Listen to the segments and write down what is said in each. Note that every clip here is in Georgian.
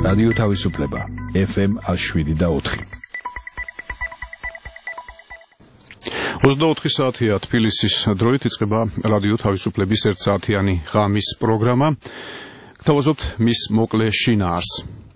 რადიო თავისუფლება FM 107.4. 24 საათია თბილისის დროით იწყება რადიო თავისუფლების 1 საათიანი ღამის პროგრამა. გთავაზობთ მის მოკლე შინაარს.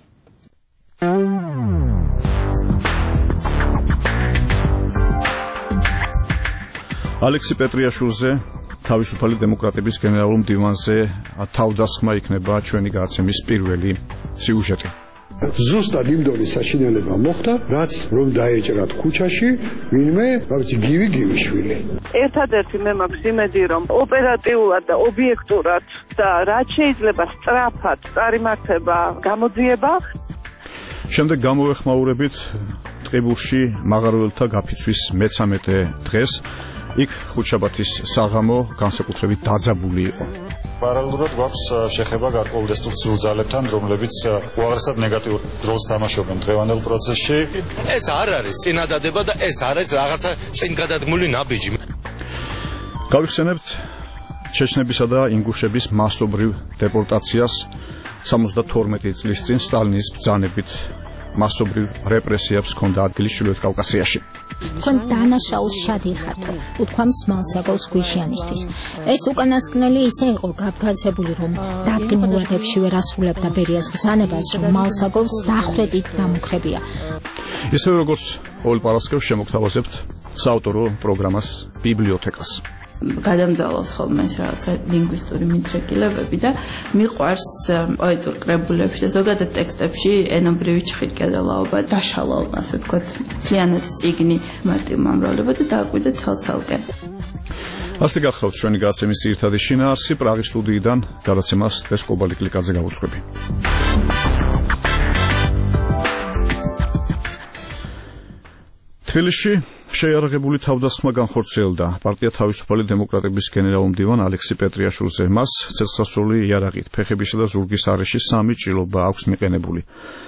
ალექსი პეტრიაშვილზე თავისუფალი დემოკრატების გენერალურ მდივანზე თავდასხმა იქნება ჩვენი გადაცემის პირველი სიუჟეტი. ზუსტად იმ დონის საშინელება მოხდა, რაც რომ დაეჭრათ ქუჩაში ვინმე, გივიშვილი. ერთადერთი მე მაქვს იმედი, რომ ოპერატიულად და ობიექტურად და რაც შეიძლება სწრაფად წარიმართება გამოძიება. შემდეგ გამოვეხმაურებით ტყიბულში მაღაროელთა გაფიცვის მე-13 დღეს. იქ ხუთშაბათის საღამო განსაკუთრებით დაძაბული იყო. Paralelურად გვაქვს შეხება გარკვეულ დესტრუქციულ ძალებთან, რომლებიც უაღრესად ნეგატიურ როლს თამაშობენ დღევანდელ პროცესში. ეს არ არის წინადადება და ეს არის რაღაცა წინგადადგმული ნაბიჯი. გავიხსენებთ ჩეჩნებისა და ინგუშების მასობრივ დეპორტაციას 72 წლის წინ სტალინის ბრძანებით. მასობრივ რეპრესიებს ჰქონდა ადგილი ჩრდილოეთ კავკასიაში. თქვენ დანაშაულს შადიხართ, უთქვამს მალსაგავს გვიშიანისთვის. ეს უკანასკნელი ისე იყო გაფრთხილებული, რომ დადგენილობებში ვერ ასრულებდა ბერიას ბრძანებას, რომ მალსაგავს დახვედით დამუქრებია. ისევე როგორც ყოველ პარასკევს შემოგთავაზებთ საავტორო პროგრამას ბიბლიოთეკას. გადამძალავს ხოლმე ეს რაღაცა ლინგვისტური მიდრეკილებები და მიყვარს პოეტურ კრებულებში და ზოგადად ტექსტებში ენობრივი ჩხირი-კედელაობა, დაშალალ, ასე ვთქვათ, მთლიანად წიგნი მარტივმამრავლება და დააკვირდეთ ცალ-ცალკე. ასე გახსოვთ ჩვენი გადაცემის ძირითადი შინაარსი პრაღის სტუდიიდან გადაცემას დღეს კობალი კლიკაძე გავუძღვები. თბილისში შეიარაღებული თავდასხმა განხორციელდა პარტია თავისუფალი დემოკრატების გენერალურ მდივან ალექსი პეტრიაშვილზე. მას ცეცხლსასროლი იარაღით, ფეხებისა და ზურგის არეში 3 ჭრილობა აქვს მიყენებული.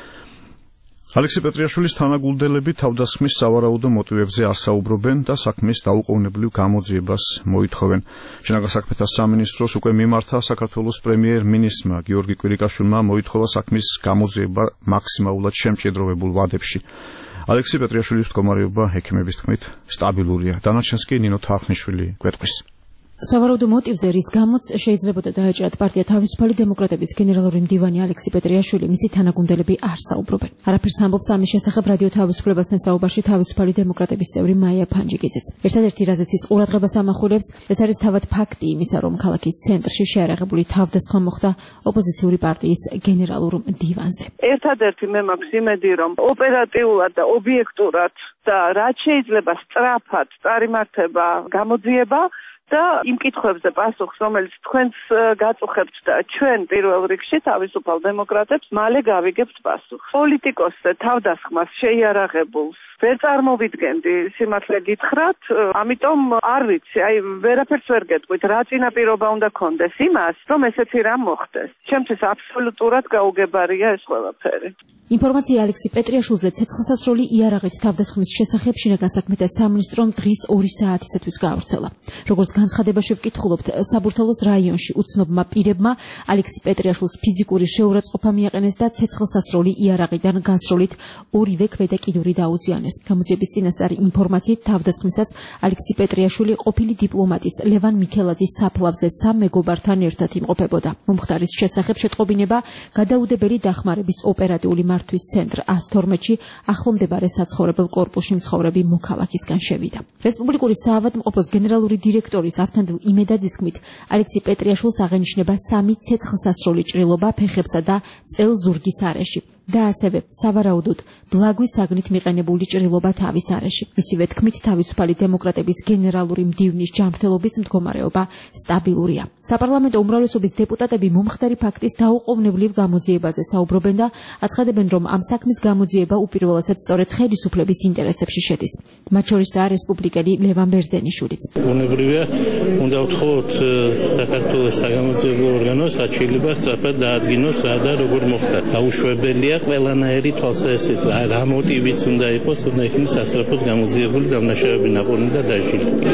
ალექსი პეტრიაშვილის თანაგუნდელები თავდასხმის სავარაუდო მოტივებზე ასაუბრობენ და საქმის დაუყოვნებლივ გამოძიებას მოითხოვენ. შინაგან საქმეთა სამინისტროს უკვე მიმართა საქართველოს პრემიერ-მინისტრმა გიორგი კვირიკაშვილმა მოითხოვა საქმის გამოძიება მაქსიმალურად შემჭიდროვებულ ვადებში. ალექსი პეტრიაშვილის მდგომარეობა ექიმების თქმით სტაბილურია. დანარჩენს კი ნინო თარხნიშვილი გვეტყვის. სავარაუდო მოტივზე, რის გამოც შეიძლებოდა დაეჭრათ პარტია თავისუფალი დემოკრატების გენერალური მდივანი ალექსი პეტრიაშვილი, მისი თანაგუნდელები არ საუბრობენ. არაფერს ამბობს ამის შესახებ რადიო თავისუფლებასთან საუბარში თავისუფალი დემოკრატების წევრი მაია ფანჯიკიძეც. ერთადერთი რაზეც ის ყურადღებას ამახვილებს, ეს არის თავად ფაქტი იმისა, რომ ქალაქის ცენტრში შეიარაღებული თავდასხმა მოხდა ოპოზიციური პარტიის გენერალურ მდივანზე. ერთადერთი მე მაქვს იმედი, რომ ოპერატიულად და ობიექტურად და რაც შეიძლება სწრაფად წარიმართება გამოძიება და იმ კითხვებზე პასუხს, რომელიც თქვენს გაწუხებთ და ჩვენ პირველ რიგში თავისუფალ დემოკრატებს მალე გავიგებთ პასუხს. პოლიტიკოსზე თავდასხმას შეიარაღებულს ვერ წარმოვიდგენდი, სიმართლე გითხრათ, ამიტომ არ ვიცი, ვერაფერს ვერ გეტყვით, რა წინაპირობა უნდა კონდეს იმას, რომ ესეთი რამ მოხდეს. ჩემთვის აბსოლუტურად გაუგებარია ეს ყველაფერი. ინფორმაცია ალექსი პეტრიაშვილზე ცეცხლსასროლი იარაღით თავდასხმის შესახებ შინაგან საქმეთა სამინისტრომ დღის 2 საათისათვის გაავრცელა. როგორც განცხადებაში ვკითხულობთ, საბურთალოს რაიონში უცნობმა პირებმა ალექსი პეტრიაშვილს ფიზიკური შეურაცხყოფა მიაყენეს და ცეცხლსასროლი იარაღიდან გასროლით ორივე ქვედა კიდური დაუზიანეს. გამოძიების წინასწარი ინფორმაციით თავდასხმისას ალექსი პეტრიაშვილი ყოფილი დიპლომატის ლევან მიქელაძის საფლავზე 3 მეგობართან ერთად იმყოფებოდა. მომხდარის შესახებ შეტყობინება გადაუდებელი დახმარების ოპერატიული მართვის ცენტრ 112-ში ახლომდებარე საცხოვრებელ კორპუსში მცხოვრები მოქალაქისგან შევიდა. რესპუბლიკური საავადმყოფოს გენერალური დირექტორის ავთანდილ იმედაძის თქმით, ალექსი პეტრიაშვილს აღენიშნება 3 ცეცხლსასროლი ჭრილობა ფეხებსა და წელ-ზურგის არეში. და ასევე სავარაუდოდ ბლაგვის საგნით მიყენებული ჭრილობა თავის არეში. მისივე თქმით, თავისუფალი დემოკრატების გენერალური მდივნის ჯანმრთელობის მდგომარეობა სტაბილურია. საპარლამენტო უმრავლესობის დეპუტატები მომხდარი ფაქტის დაუყოვნებლივ გამოძიებაზე საუბრობენ და აცხადებენ, რომ ამ საქმის გამოძიება უპირველესად სწორედ ხელისუფლების ინტერესებში შედის. მათ შორისაა რესპუბლიკელი ლევან ბერძენიშვილიც. ბუნებრივია, უნდა ვთხოვოთ საქართველოს საგამოძიებო ორგანოს აჩვენება სწრაფად დაადგინოს რა და როგორ მოხდა. დაუშვებელია ყველანაირი თვალსაზრისით, რა მოტივიც უნდა იყოს, უნდა იქნეს სასწრაფოდ გამოძიებული დამნაშავეები ნაპოვნი და დაჟილებული.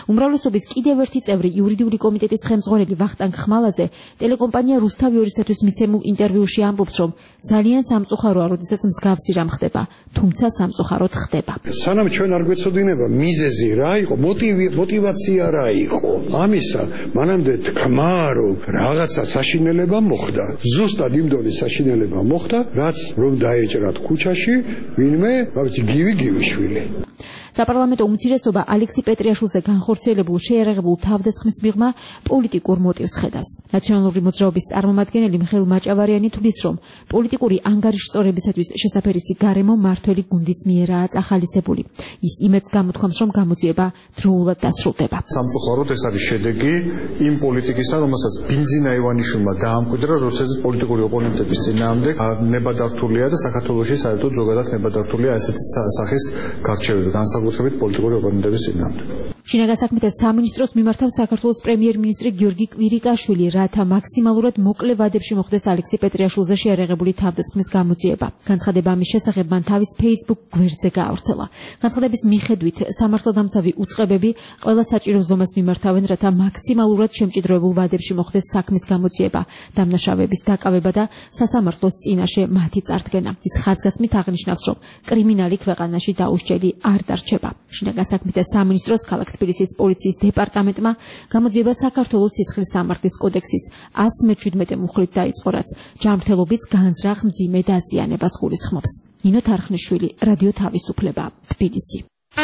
უმრავლესობის კიდევ ერთი წევრი იურიდიული კომიტეტის ხელმძღვანელი ვახტანგ ხმალაძე ტელეკომპანია რუსთავი 2-ისთვის მიცემულ ინტერვიუში ამბობს, რომ ძალიან სამწუხაროა, როდესაც მსგავსი რამ ხდება, თუმცა სამწუხაროდ ხდება. სანამ ჩვენ არ გვეცოდინება მიზეზი რა იყო, мотивация რა იყო. ამისა მანამდე თქმა რომ რაღაცა საშინელება მოხდა. ზუსტად იმ დონის საშინელება მოხდა, რაც რომ დაეჭრათ ქუჩაში ვინმე, გივიშვილი. საპარლამენტო უმცირესობა ალექსი პეტრიაშვილზე განხორციელებულ შეიარაღებულ თავდასხმის მიღმა პოლიტიკურ მოტივს ხედავს. ნაციონალური მოძრაობის წარმომადგენელი მიხეილ მაჭავარიანი თვლის, რომ პოლიტიკური ანგარიშწორებისათვის შესაფერისი გარემო მართველი გუნდის მიერაა წახალისებული. ის იმედს გამოთქვამს, რომ გამოძიება დროულად დასრულდება. სამწუხაროდ ეს არის შედეგი იმ პოლიტიკისა, რომელსაც ბინძინა ივანიშვილმა დაამკვიდრა, როდესაც პოლიტიკური ოპონენტების წინააღმდეგ ნებადართულია და საქართველოში საერთოდ ზოგადად ნებადართულია ესეთი სახის გარჩევები განსაკუთრებით პოლიტიკური ოპონენტების წინააღმდეგ. შინაგან საქმეთა სამინისტროს მიმართავ საქართველოს პრემიერ-მინისტრი გიორგი კვირიკაშვილი, რათა მაქსიმალურად მოკლე ვადებში მოხდეს ალექსი პეტრიაშვილზე შეიარაღებული თავდასხმის გამოძიება. განცხადება ამის შესახებ მან თავის Facebook გვერდზე გაავრცელა. განცხადების მიხედვით სამართალდამცავი უწყებები ყველა საჭირო ზომას მიმართავენ, რათა მაქსიმალურად შემჭიდროებულ ვადებში მოხდეს საქმის გამოძიება, დამნაშავეების დაკავება და სასამართლოს წინაშე მათი წარდგენა. ის ხაზგასმით აღნიშნავს, რომ კრიმინალი ქვეყანაში დაუსჯელი არ დარჩება. შინაგან საქმეთა სამინისტროს ქალაქ თბილისის პოლიციის დეპარტამენტმა გამოძიება საქართველოს სისხლის სამართლის კოდექსის 117 მუხლით დაიწყო, რაც ჯანმრთელობის განზრახ მძიმე დაზიანებას გულისხმობს. ნინო თარხნიშვილი, რადიო თავისუფლება, თბილისი.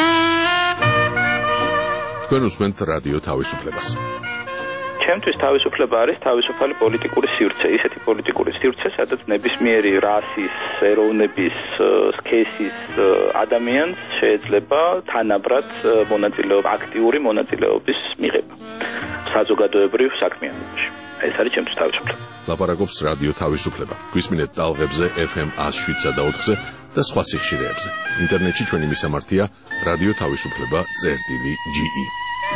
თქვენ უსმენთ რადიო თავისუფლებას. ჩემთვის თავისუფლება არის თავისუფალი პოლიტიკური სივრცე, ისეთი პოლიტიკური სივრცე, სადაც ნებისმიერი რასის, ეროვნების, სქესის ადამიანს შეიძლება თანაბრად აქტიური მონაწილეობის მიღება საზოგადოებრივ საქმიანობაში. ეს არის ჩემთვის თავისუფლება. ლაპარაკობს რადიო თავისუფლება. გვისმინეთ ტალღებზე FM 107 და 4-ზე და სხვა სიხშირეებზე. ინტერნეტში ჩვენი მისამართია რადიო თავისუფლება.ge.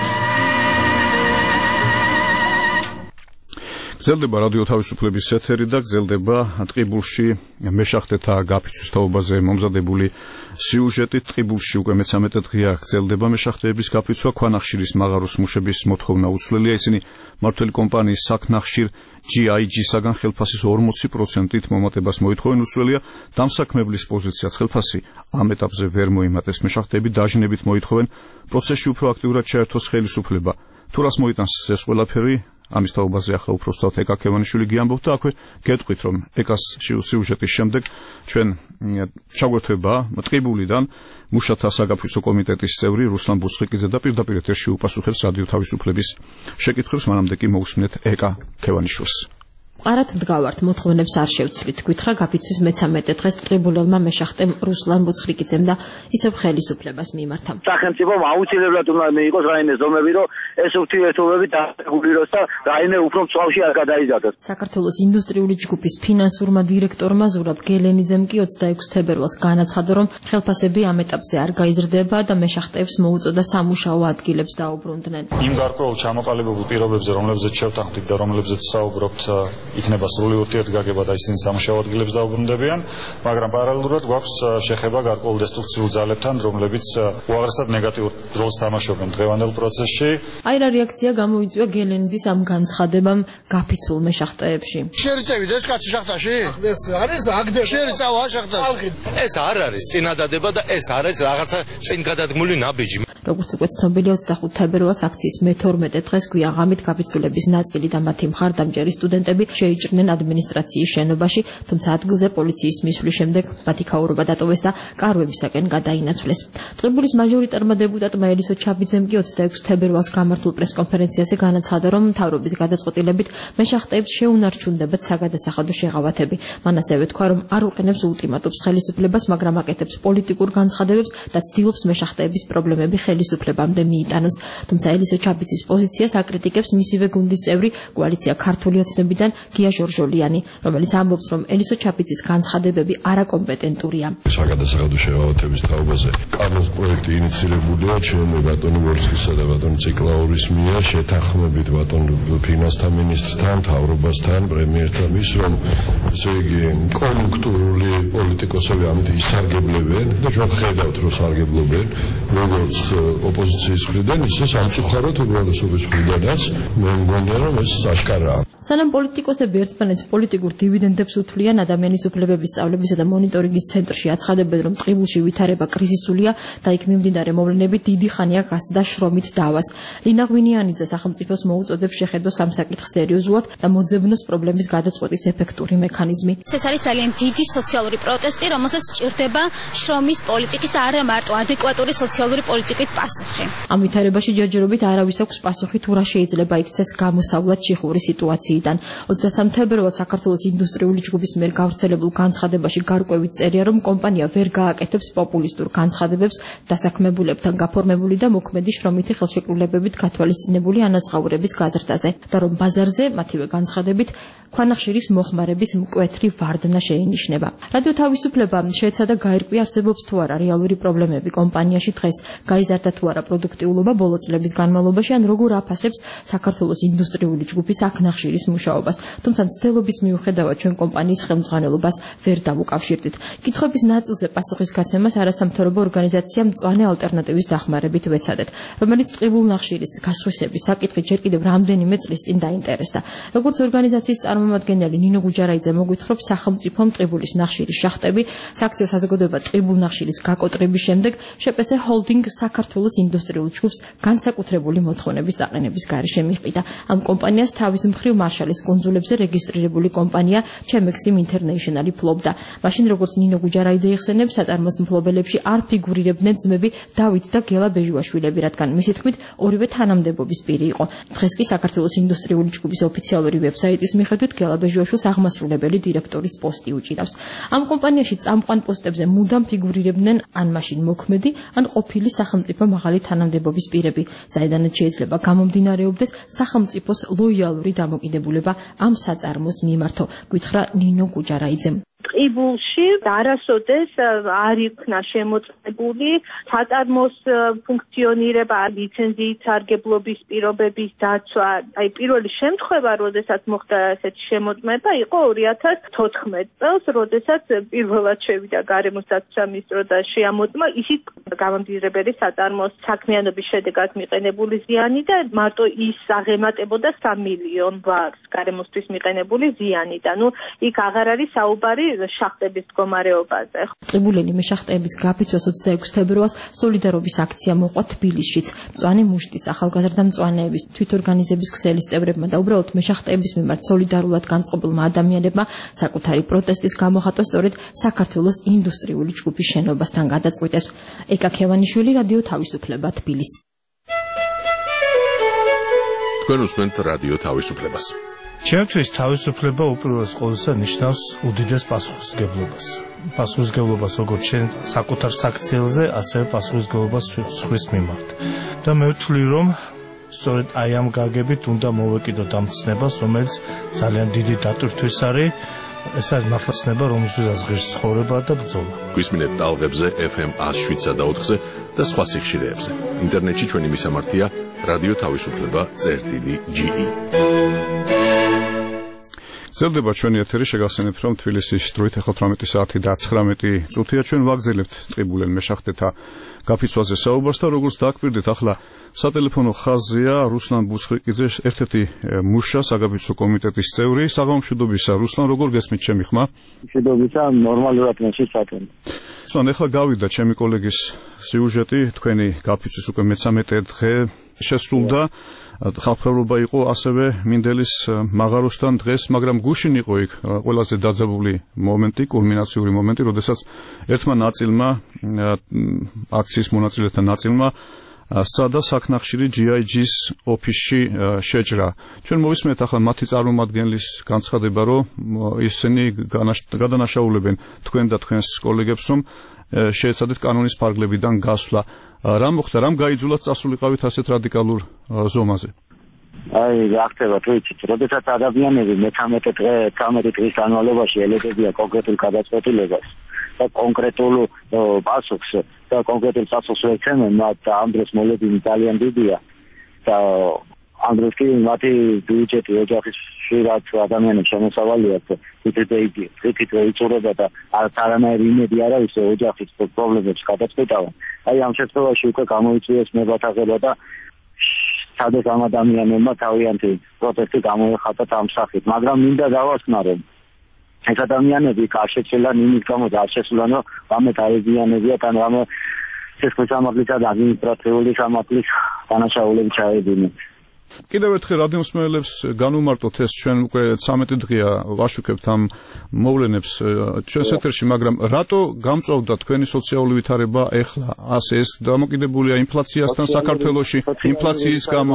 გრძელდება რადიო თავისუფლების ეთერი და გრძელდება ტყიბულში მეშახტეთა გაფიცვის თაობაზე მომზადებული სიუჟეტი. ტყიბულში უკვე მე-13 დღეა გრძელდება მეშახტეების გაფიცვა. ქვანახშირის მაღაროს მუშების მოთხოვნა უცვლელია. ისინი მმართველი კომპანიის საქნახშირ GIG-საგან ხელფასის 40%-ით მომატებას მოითხოვენ. უცვლელია დამსაქმებლის პოზიციაც ხელფასი ამ ეტაპზე ვერ მოიმატეს. მეშახტეები დაჟნებით მოითხოვენ პროცესში უფრო აქტიურად შეერთოს ხელისუფლება. თუ რას მოიტანს ეს ყველაფერი? ამის თაობაზე ახლა უпроსტად ეკა ქევანიშვილი გიამბობ და აქვე გეტყვით, რომ ეკას სიუჟეტის შემდეგ ჩვენ ჩაგვერთვება ტყიბულიდან მუშათა საგაფიცვო კომიტეტის წევრი რუსლან ბუცხიკიძე და პირდაპირ ეთერში უპასუხებს რადიო თავისუფლების შეკითხვებს. მანამდე კი მოусმენთ ეკა ქევანიშვილს. ყარად მდგავართ, მოთხოვნებს არ შევცვლით. გითხრა გაფიცვის მე-13 დღეს ტყიბულელმა მეშახტემ რუსლან ბუცხიკიძემ და ისევ ხელისუფლებას მიმართა. სახელმწიფომ აუცილებლად უნდა მიიღოს რაიმე ზომები, რომ ეს ურთიერთობები დაგეგმილოს და რაიმე უფრო მწვავში არ გადაიზარდოს. საქართველოს ინდუსტრიული ჯგუფის ფინანსურმა დირექტორმა ზურაბ გელენიძემ კი 26 თებერვალს განაცხადა, რომ ხელფასები ამ ეტაპზე არ გაიზრდება და მეშახტეებს მოუწოდა სამუშაო ადგილებს დაუბრუნდნენ. იმ გარკვეულ ჩამოყალიბებულ პირობებზე, რომლებზეც შევთანხმდით და რომლებზეც საუბრობთ, იქნება სრული ურთიერთგაგება და ისინი სამუშაო ადგილებს დაუბრუნდებიან, მაგრამ პარალელურად გვაქვს შეხება გარკვეულ დესტრუქციულ ძალებთან, რომლებიც უაღრესად ნეგატიურ როლს თამაშობენ დღევანდელ პროცესში. აი რა რეაქცია გამოიწვია გელენიძის ამ განცხადებამ გაფიცულ მეშახტეებში. შერიწევით ეს კაცი შახტაში? ეს არის აგდე. შერიწავა შახტაში. ეს არ არის წინადადება და ეს არის რაღაცა წინგადადგმული ნაბიჯი. როგორც უკვე ცნობილია, 25 თებერვალს აქციის მე-12 დღეს გვიაღამით გაფიცულების ნაწილი და მათი მხარდამჭერი სტუდენტები შეიჭრნენ ადმინისტრაციის შენობაში, თუმცა ადგილზე პოლიციის მისვლის შემდეგ მათი ქაურობა დატოვეს და კარვებისაკენ გადაინაცვლეს. ტყიბულის მაჟორიტარმა დეპუტატმა ელისო ჩაბიძემ კი 26 თებერვალს გამართულ პრესკონფერენციაზე განაცხადა, რომ მთავრობის გადაწყვეტილებით მეშახტეებს შეუნარჩუნდებათ საგადასახადო შეღავათები. მან ასევე თქვა, რომ არ უყენებს ულტიმატუმს ხელისუფლებას, მაგრამ აკეთებს პოლიტიკურ განცხადებებს და ცდილობს მეშახტეების პრობლემები ხელისუფლებამდე მიიტანოს. თუმცა ელისო ჩაბიძის პოზიციას აკრიტიკებს მისივე გუნდის წევრი კოალიცია ქართული ოცნებიდან გია ჟორჟოლიანი, რომელიც ამბობს, რომ ელისო ჩაბიძის განცხადებები არაკომპეტენტურია. საგადასახადო შეღავათების თაობაზე კანონის პროექტი ინიციირებულია ჩემი ბატონი ვორსკისა და ბატონი ციკლაურის მიერ შეთანხმებით ბატონ ფინანსთა მინისტრთან, მთავრობასთან, პრემიერთან, ის რომ ესე იგი კონიუნქტურული პოლიტიკოსები ამით ისარგებლებენ და ჩვენ ხედავთ, რომ სარგებლობენ როგორც ოპოზიციის მხრიდან, ისე სამწუხაროდ უმრავლესობის მხრიდანაც მე მგონია რომ ეს აშკარაა. სანამ პოლიტიკოსები ერთმანეთს პოლიტიკურ დივიდენდებს უთვლიან, ადამიანის უფლებების სწავლებისა და მონიტორინგის ცენტრში აცხადებენ, რომ ტყიბულში ვითარება კრიზისულია და იქ მიმდინარე მოვლენები დიდი ხანია გასცდა შრომით დავას. ლინა ღვინიანიძე სახელმწიფოს მოუწოდებს შეხედოს ამ საკითხს სერიოზულად და მოძებნოს პრობლემის გადაწყვეტის ეფექტური მექანიზმი. ეს არის ძალიან დიდი სოციალური პროტესტი, რომელსაც სჭირდება შრომის პოლიტიკის და არა მარტო ადეკვატური სოციალური პოლიტიკით პასუხი. ამ ვითარებაში ჯერჯერობით არავის აქვს პასუხი თუ რა შეიძლება იქცეს გამოსავლად ჩიხური სიტუაციიდან. 23 თებერვალს საქართველოს ინდუსტრიული ჯგუფის მიერ გავრცელებულ განცხადებაში გარკვევით წერია, რომ კომპანია ვერ გააკეთებს პოპულისტურ განცხადებებს დასაქმებულებთან გაფორმებული და მოქმედი შრომითი ხელშეკრულებებით გათვალისწინებული ანაზღაურების გაზრდაზე და რომ ბაზარზე მათივე განცხადებით ქვანახშირის მოხმარების მკვეთრი ვარდნა შეინიშნება. რადიო თავისუფლება შეეცადა გაირკვია არსებობს თუ არა რეალური პრობლემები კომპანიაში დღეს, გაიზარდა თუ არა პროდუქტიულობა ბოლო წლების განმავლობაში ან როგორ აფასებს საქართველოს ინდუსტრიული ჯგუფის აქნახშირის მუშაობას. თუმცა მცდელობის მიუხედავად ჩვენ კომპანიის ხელმძღვანელობას ვერ დავუკავშირდით. კითხვების ნაწილზე პასუხის გაცემას არასამთავრობო ორგანიზაცია მწვანე ალტერნატივის დახმარებით ვეცადეთ, რომელიც ტყიბულ ნახშირის გასხვისების საკითხით ჯერ კიდევ რამდენიმე წლის წინ დაინტერესდა. როგორც ორგანიზაციის წარმომადგენელი ნინო გუჯარაიძე მოგვითხრობს, სახელმწიფომ ტყიბულის ნახშირის შახტები სააქციო საზოგადოება ტყიბულ ნახშირის გაკოტრების შემდეგ შეპესე ჰოლდინგ საქართველოს ინდუსტრიულ ჯგუფს განსაკუთრებული მოთხოვნების წაყენების გარეშე მიჰყიდა. ამ კომპანიას თავის მხრივ მარშალის კუნძულებზე რეგისტრირებული კომპანია ჩემექსიმ ინტერნეიშნალი ფლობდა. მაშინ როგორც ნინო გუჯარაიძე იხსენებს, საწარმოს მფლობელებში არ ფიგურირებდნენ ძმები დავით და გელა ბეჟუაშვილები, რადგან მისი თქმით ორივე თანამდებობის პირი იყო. დღეს კი საქართველოს ინდუსტრიული ჯგუფის ოფიციალური ვებსაიტის მიხედვით გელა ბეჟუაშვილს აღმასრულებელი დირექტორის პოსტი უჭირავს. ამ კომპანიაში წამყვან პოსტებზე მუდამ ფიგურირებდნენ ან მაშინ მოქმედი, ან ყოფილი სახელმწიფო მაღალი თანამდებობის პირები, საიდანაც შეიძლება გამომდინარეობდეს სახელმწიფოს ლოიალური დამოკიდებულება ამ საწარმოს მიმართო, გითხრა ნინო გუჯარაიძემ. ტყიბულში არასოდეს არ იქნა შემოწმებული საწარმოს ფუნქციონირება, ლიცენზიით სარგებლობის პირობების დაცვა. აი პირველი შემთხვევა, როდესაც მოხდა ასეთი შემოწმება, იყო 2014 წელს, როდესაც პირველად შევიდა გარემოს დაცვა მინისტრო და შეამოწმა ისიც გამომდინებელი საწარმოს საქმიანობის შედეგად მიყენებული ზიანი და მარტო ის აღემატებოდა 3 მილიონ ბარს გარემოსთვის მიყენებული ზიანი და იქ აღარ არის საუბარი შახტების მდგომარეობაზე. ტყიბულელი მეშახტეების გაფიცვას 26 თებერვალს სოლიდარობის აქცია მოყვა თბილისშიც. მწვანე მუშტის ახალგაზრდა მწვანეების თვითორგანიზების ქსელის წევრებმა და უბრალოდ მეშახტეების მიმართ სოლიდარულად განწყობილმა ადამიანებმა საკუთარი პროტესტის გამოხატვა სწორედ საქართველოს ინდუსტრიული ჯგუფის შენობასთან გადაწყვიტეს. ეკა ქევანიშვილი, რადიო თავისუფლება, თბილისი. თქვენ უსმენთ რადიო თავისუფლებას. ჩემთვის თავისუფლება უპირველეს ყოვლისა ნიშნავს უდიდეს პასუხისმგებლობას. პასუხისმგებლობას როგორც ჩვენ საკუთარ საქციელზე, ასევე პასუხისმგებლობას სხვის მიმართ. და მე ვთვლი, რომ სწორედ აი ამ გაგებით უნდა მოვეკიდოთ ამ ცნებას, რომელიც ძალიან დიდი დატვირთვის არის. ეს არის მართლა ცნება, რომელსაც ღირს ცხოვრება და ბრძოლა. გვისმინეთ ტალღებზე FM 107.4-ზე და სხვა სიხშირეებზე. ინტერნეტში ჩვენი მისამართია რადიო თავისუფლება.ge. ძლდება ჩვენი ეთერი, შეგახსენებთ, რომ თბილისის დროით ახლა 18 საათი და 19 წუთია. ჩვენ ვაგრძელებთ ტყიბულელ მეშახტეთა გაფიცვაზე საუბარს და როგორც დააკვირდით, ახლა სატელეფონო ხაზია რუსლან ბუცხვიკიძე, ერთ-ერთი მუშა საგაფიცვო კომიტეტის წევრი. საღამომშვიდობისა, რუსლან, როგორ გესმით ჩემი ხმა? მშვიდობისა, ნორმალურად მეშიფათენ. სულ ახლა გავიდა ჩემი კოლეგის სიუჟეტი, თქვენი გაფიცვის უკვე მე-13 დღე შესრულდა. ხალხმრავლობა იყო ასევე მინდელის მაღაროსთან დღეს, მაგრამ გუშინ იყო იქ ყველაზე დაძაბული მომენტი, კულმინაციური მომენტი, როდესაც ერთმა ნაწილმა, აქციის მონაწილეთა ნაწილმა სცადა საქნახშირი GIG-ს ოფისში შეჭრა. ჩვენ მოვისმენთ ახლა მათი წარმომადგენლის განცხადება, რომ ისინი გადანაშაულებენ თქვენ და თქვენს კოლეგებს, რომ შეეცადეთ კანონის ფარგლებიდან გასვლა. რა მოხდა, რამ გაიძულათ წასულიყავით ასეთ რადიკალურ ზომაზე? აი, რა ხდება, თუ იცით, როდესაც ადამიანები მე-13 დღის განმავლობაში ელოდებიან კონკრეტულ გადაწყვეტილებას და კონკრეტულ პასუხს და კონკრეტულ პასუხს ეცემენ, მათ ამ დროს მოლოდინი ძალიან დიდია და ამ დროს კი მათი ბიუჯეტი ოჯახში რაც ადამიანებს შემოსავალი აქვს თვითონ იწურება და არანაირი იმედი არ არის ოჯახის პრობლემებს გადაწყვეტავენ. აი ამ შემთხვევაში უკვე გამოიწვიეს მებათაღება და სადაც ამ ადამიანებმა თავიანთი პროტესტი გამოეხატათ ამ სახით, მაგრამ მინდა დავასკნა რომ ეს ადამიანები არ შეცვლიან იმის გამო და არ შეცვლიან რომ რამე დაეზიანებიათ ან რამე სისხლის სამართლისა და ადმინისტრაციული სამართლის დანაშაულები ჩაედინათ. კიდევ ერთხელ რადიო მსმენელებს განვმარტოთ ეს ჩვენ უკვე 13 დღეა ვაშუქებთ ამ მოვლენებს ჩვენს ეთერში, მაგრამ რატო გამწვავდა თქვენი სოციალური ვითარება ეხლა ასე ეს დამოკიდებულია ინფლაციასთან საქართველოში, ინფლაციის გამო?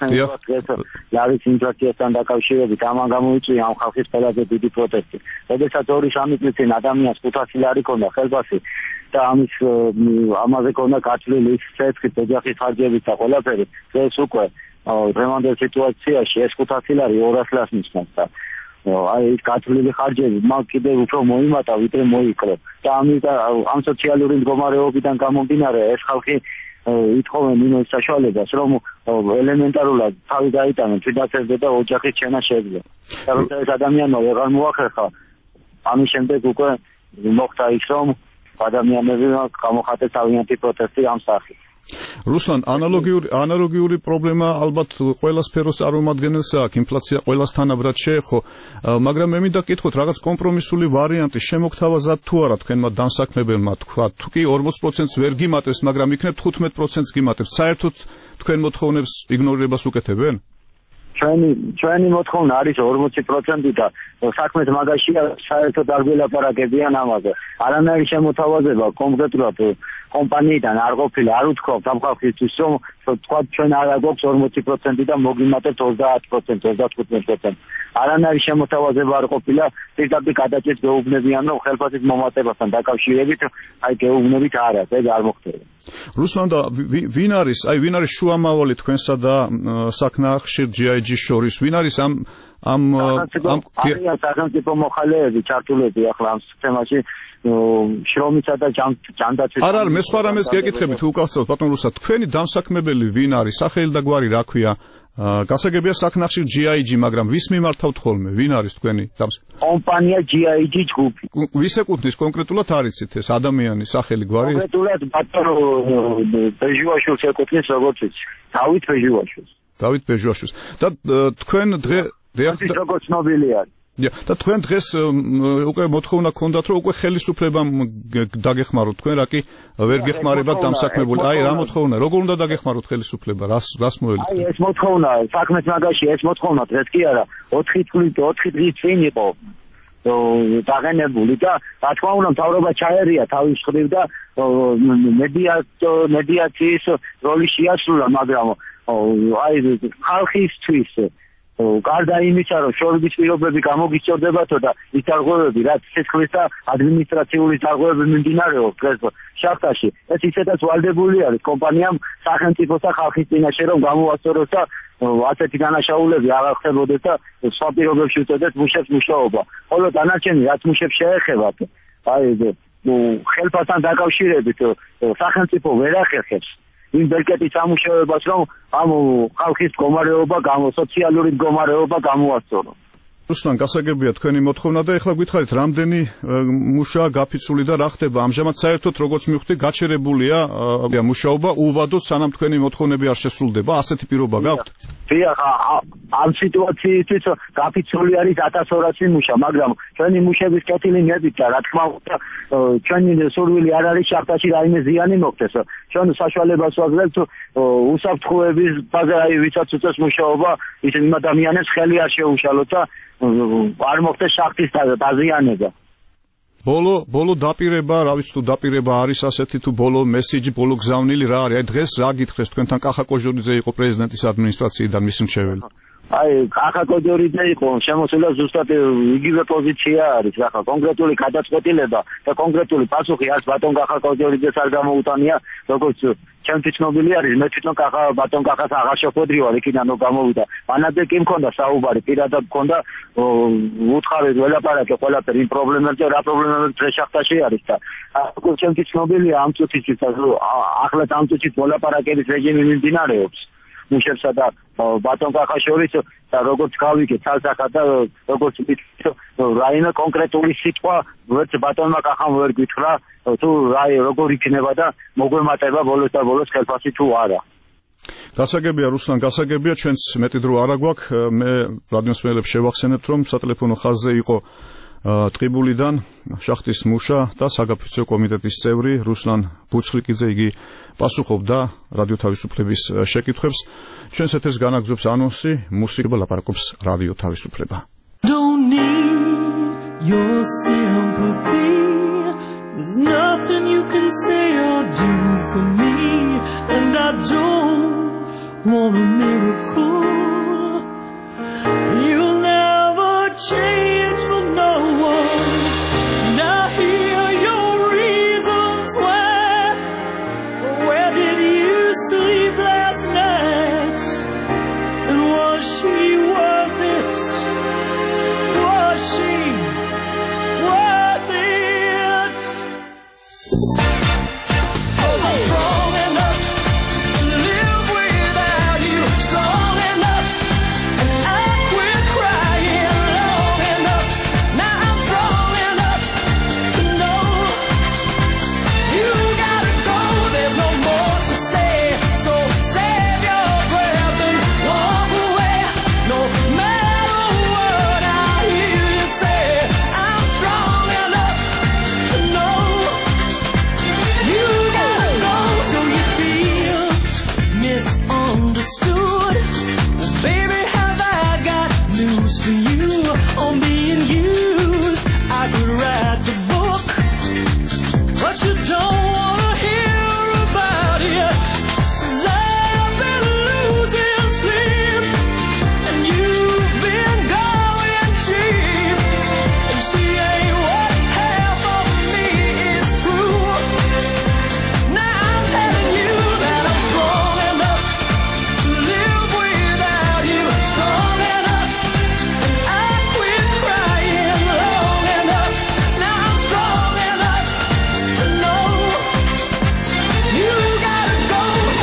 ლარის ინფლაციასთან დაკავშირებით ამან გამოიწვია ამ ხალხის ყველაზე დიდი პროტესტი. როდესაც 2-3 წლის წინ ადამიანს 500 ლარი ქონდა ხელფასი და ამაზე ქონდა გაწლილი ცეცხლი, ოჯახის ხარჯებით და ყველაფერი, ეს უკვე დღევანდელ სიტუაციაში ეს 500 ლარი 200 ლარს ნიშნავს და აი ეს გაწლილი ხარჯები მაგ კიდევ უფრო მოიმატა ვიდრე მოიკრო და ამ სოციალური მდგომარეობიდან გამომდინარე ეს ხალხი ითხოვენ იმის საშუალებას რომ ელემენტარულად თავი გაიტანონ თვითდაცებდა და ოჯახის ჩენა შეეძლო და როცა ეს ადამიანმა ვეღარ მოახერხა ამის შემდეგ უკვე მოხდა ის რომ ადამიანები გამოხატეს თავიანთი პროტესტი ამ სახით. რუსლან, ანალოგიური პრობლემა ალბათ ყველა სფეროს წარმომადგენელს აქვს, ინფლაცია ყველას თანაბრად შეეხო, მაგრამ მე მინდა გკითხოთ რაღაც კომპრომისული ვარიანტი შემოგთავაზათ თუ არა თქვენმა დამსაქმებელმა თქვა, თუ კი 40%-ს ვერ გიმატებს, მაგრამ იქნებ 15%-ს გიმატებს, საერთოდ თქვენ მოთხოვნებს იგნორირებას უკეთებენ? ჩვენი მოთხოვნა არის 40% და საქმეს მაგაშია საერთოდ არ ვილაპარაკებიან ამაზე. არანაირი შემოთავაზება კონკრეტულად კომპანიიდან არ ყოფილა, არ უთქვამთ ამ ხალხისთვის, რომ თქვა ჩვენ არ გვაქვს 40% და მოგიმატებთ 30%, 35%. არანაირი შემოთავაზება არ ყოფილა, პირდაპირ გადაჭრით გეუბნებიან, რომ ხელფასის მომატებასთან დაკავშირებით, აი გეუბნებით არა, ეს არ მოხდება. რუსლან და ვინ არის შუამავალი თქვენსა და საქნახშირ GIG-ს შორის? ვინ არის ამ სახელმწიფო მოხალეები ჩართულები ახლა ამ სისტემაში შრომისა და ჯანდაცვის არა მე სხვა რამეს გეკითხებით უკაცრავთ ბატონ რუსა თქვენი დამსაქმებელი ვინ არის სახელი და გვარი რა ქვია გასაგებია საქნახშირ GIG მაგრამ ვის მიმართავთ ხოლმე ვინ არის თქვენი კომპანია GIG ჯგუფი ვის ეკუთვნის კონკრეტულად არიცით ეს ადამიანი სახელი გვარი კონკრეტულად ბატონ ბეჟუაშვილს ეკუთვნის როგორც იცი დავით ბეჟუაშვილს და თქვენ როგორც ნობილი არის და თქვენ დღეს უკვე მოთხოვნა გქონდათ რომ უკვე ხელისუფლებამ დაგეხმაროთ თქვენ რა კი ვერ გეხმარებათ დამსაქმებული აი რა მოთხოვნა როგორ უნდა დაგეხმაროთ ხელისუფლება რას მოელით აი ეს მოთხოვნა საქმეს მაგაში ეს მოთხოვნა დღეს კი არა 4 დღის წინ იყო დაღენებული და რა თქმა უნდა მთავრობა ჩაერია თავის მხრივ და მედიაციის როლი შეასრულა მაგრამ აი ხალხისთვის გარდა იმისა, რომ შორების პირობები გამოგიწევდებათო და ის დარღვევები, რაც სისხლის და ადმინისტრაციული დარღვევები მიმდინარეობს დღეს შახტაში, ეს ისედაც ვალდებული არის კომპანიამ სახელმწიფოს და ხალხის წინაშე რომ გამოასწოროს და ასეთი დანაშაულები არ ხდებოდეს და სხვა პირობებში უწოდეთ მუშებს მუშაობა. ხოლო დანარჩენი რაც მუშებს შეეხებათ, აი ხელფასთან დაკავშირებით სახელმწიფო ვერ ახერხებს იმ ბერკეტის ამუშავებას, რომ ამ ხალხის მდგომარეობა, სოციალური მდგომარეობა გამოასწოროს. რუსლან, გასაგებია თქვენი მოთხოვნა და ეხლა გითხარით, რამდენი მუშაა გაფიცული და რა ხდება? ამჟამად საერთოდ როგორც მივხვდი, გაჩერებულია მუშაობა უვადოდ, სანამ თქვენი მოთხოვნები არ შესრულდება, ასეთი პირობა გაქვთ? დიახ, ამ სიტუაციისთვის გაფიცული არის 1200 მუშა, მაგრამ ჩვენი მუშების კეთილი ნებით და რა თქმა უნდა, ჩვენი სურვილი არ არის შახტაში რაიმე ზიანი მოხდეს. ჩვენ საშუალებას ვაძლევთ უსაფრთხოების ბაზა, აი ვისაც უწევს მუშაობა, ის იმ ადამიანებს ხელი არ შეუშალოთ და არ მოხდეს შახტის დაზიანება. ბოლო დაპირება, რა ვიცი თუ დაპირება არის ასეთი თუ ბოლო მესიჯი, ბოლო გზავნილი რა არის? აი დღეს რა გითხრეს თქვენთან კახა კოჟორიძე იყო პრეზიდენტის ადმინისტრაციიდან მისი მრჩეველი. აი კახა კოჟორიძე იყო შემოსულა ზუსტად იგივე პოზიცია არის ახლა კონკრეტული გადაწყვეტილება და კონკრეტული პასუხი არც ბატონ კახა კოჟორიძეს არ გამოუტანია როგორც ჩემთვის ცნობილი არის მე თვითონ ბატონ კახას აღარ შეხვედრი ვარ იქიდან რომ გამოვიდა მანამდე კი მქონდა საუბარი პირადად მქონდა უთხარი ველაპარაკე ყველაფერი იმ პრობლემებზე რა პრობლემები დღეს შახტაში არის და ჩემთვის ცნობილია ამ წუთით ახლა ამ წუთით ველაპარაკების რეჟიმი მიმდინარეობს მუშებსა და ბატონ კახას შორის და როგორც გავიგეთ ცალსახად და როგორც რაიმე კონკრეტული სიტყვა ვერც ბატონმა კახამ ვერ გითხრა თუ როგორ იქნება და მოგვემატება ბოლოს და ბოლოს ხელფასი თუ არა. გასაგებია რუსლან, გასაგებია, ჩვენც მეტი დრო არ აგვაქვს. მე რადიოსმენელებს შევახსენებთ, რომ სატელეფონო ხაზზე იყო ტყიბულიდან შახტის მუშა და საგაფიცვე კომიტეტის წევრი რუსლან ბუცლიკიძე, იგი პასუხობდა რადიო თავისუფლების შეკითხვებს. ჩვენს ეთერს განაგზობს ანონსი, მუსიკა ლაპარაკობს რადიო თავისუფლება. Don't need your sympathy. There's nothing you can say or do for me, and I don't want a miracle. You'll never change for no one. And I hear your reasons why. Where did you sleep last night? And was she worth it? Was she worth it? 'Cause I'm strong enough to live without you, strong enough, and I quit crying long enough. Now I'm strong enough to know you gotta go. There's no more to say, so save your breath and walk away. No matter what I hear you say, I'm strong enough to know you gotta go. So you feel misunderstood. Baby, have I got news for you on being used? I could write the book, but you don't wanna hear about it. 'Cause I've been losing sleep, and you've been going cheap. And she ain't what half of me is true. Now I'm telling you that I'm strong enough to live without you, strong enough, and I quit crying long enough. Now I'm strong enough to know you gotta go.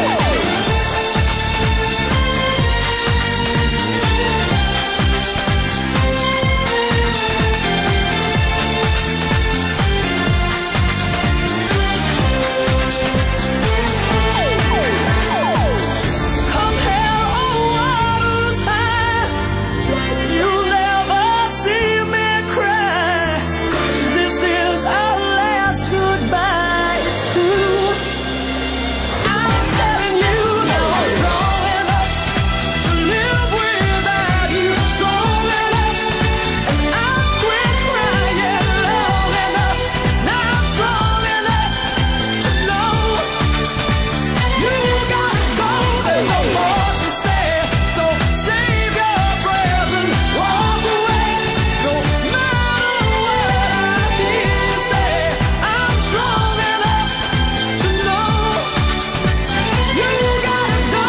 Come hell or waters high, you'll never see me cry. This is our last goodbye, it's true. I'm telling you that I'm strong enough to live without you, strong enough, and I quit crying long enough. Now I'm strong enough to know you gotta go. There's no more to say, so save your breath and walk away. No matter what I hear you say, I'm strong enough to know you gotta go.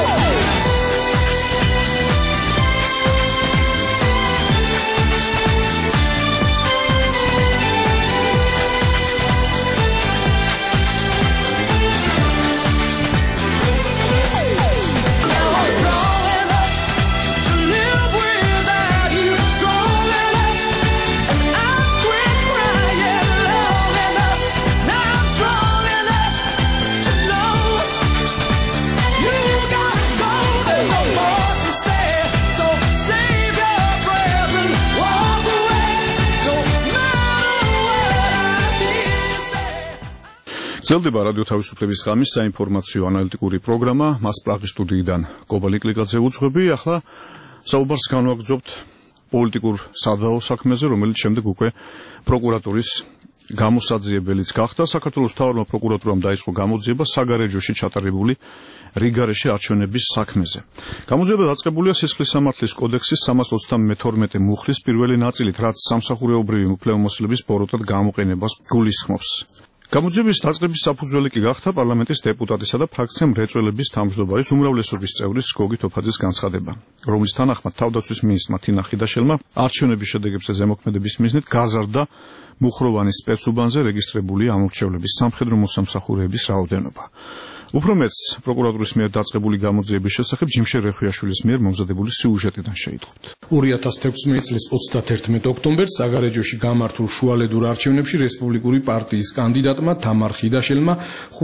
Now I'm strong enough to live without you, strong enough, and I quit crying long enough. Now I'm strong enough to know you gotta go. There's no more to say, so save your breath and walk away. No matter what I hear you say. გრძელდება რადიო თავისუფლების ღამის საინფორმაციო ანალიტიკური პროგრამა, მას პლაღის სტუდიიდან კობალი კლიკაძე უძღვები. ახლა საუბარს განვაგრძობთ პოლიტიკურ სადაო საქმეზე, რომელიც შემდეგ უკვე პროკურატურის გამოსაძიებელიც გახდა. საქართველოს მთავარმა პროკურატურამ დაიწყო გამოძიება საგარეჯოში ჩატარებული რიგარეში არჩევნების საქმეზე. გამოძიება დაწყებულია სისხლის სამართლის კოდექსის 332 მუხლის პირველი ნაწილით, რაც სამსახურეობრივი უფლებამოსილების ბოროტად გამოყენებას გულისხმობს. გამოძიების დაწყების საფუძველი კი გახდა პარლამენტის დეპუტატისა და ფრაქცია მრეწველების თავმჯდომარის უმრავლესობის წევრის გოგი თოფაძის განცხადება, რომლის თანახმად თავდაცვის მინისტრმა თინა ხიდაშელმა არჩევნების შედეგებზე ზემოქმედების მიზნით გაზარდა მუხროვანის სპეცუბანზე რეგისტრირებული ამორჩევლების სამხედრო მოსამსახურეების რაოდენობა. უფრო მეც პროკურატურის მიერ დაწყებული გამოძიების შესახებ ჯიმშე რეხვიაშვილის მიერ მომზადებული სიუჟეტიდან შეიტყობთ. 2016 წლის 31 ოქტომბერს საგარეჯოში გამართულ შუალედურ არჩევნებში რესპუბლიკური პარტიის კანდიდატმა თამარ ხიდაშელმა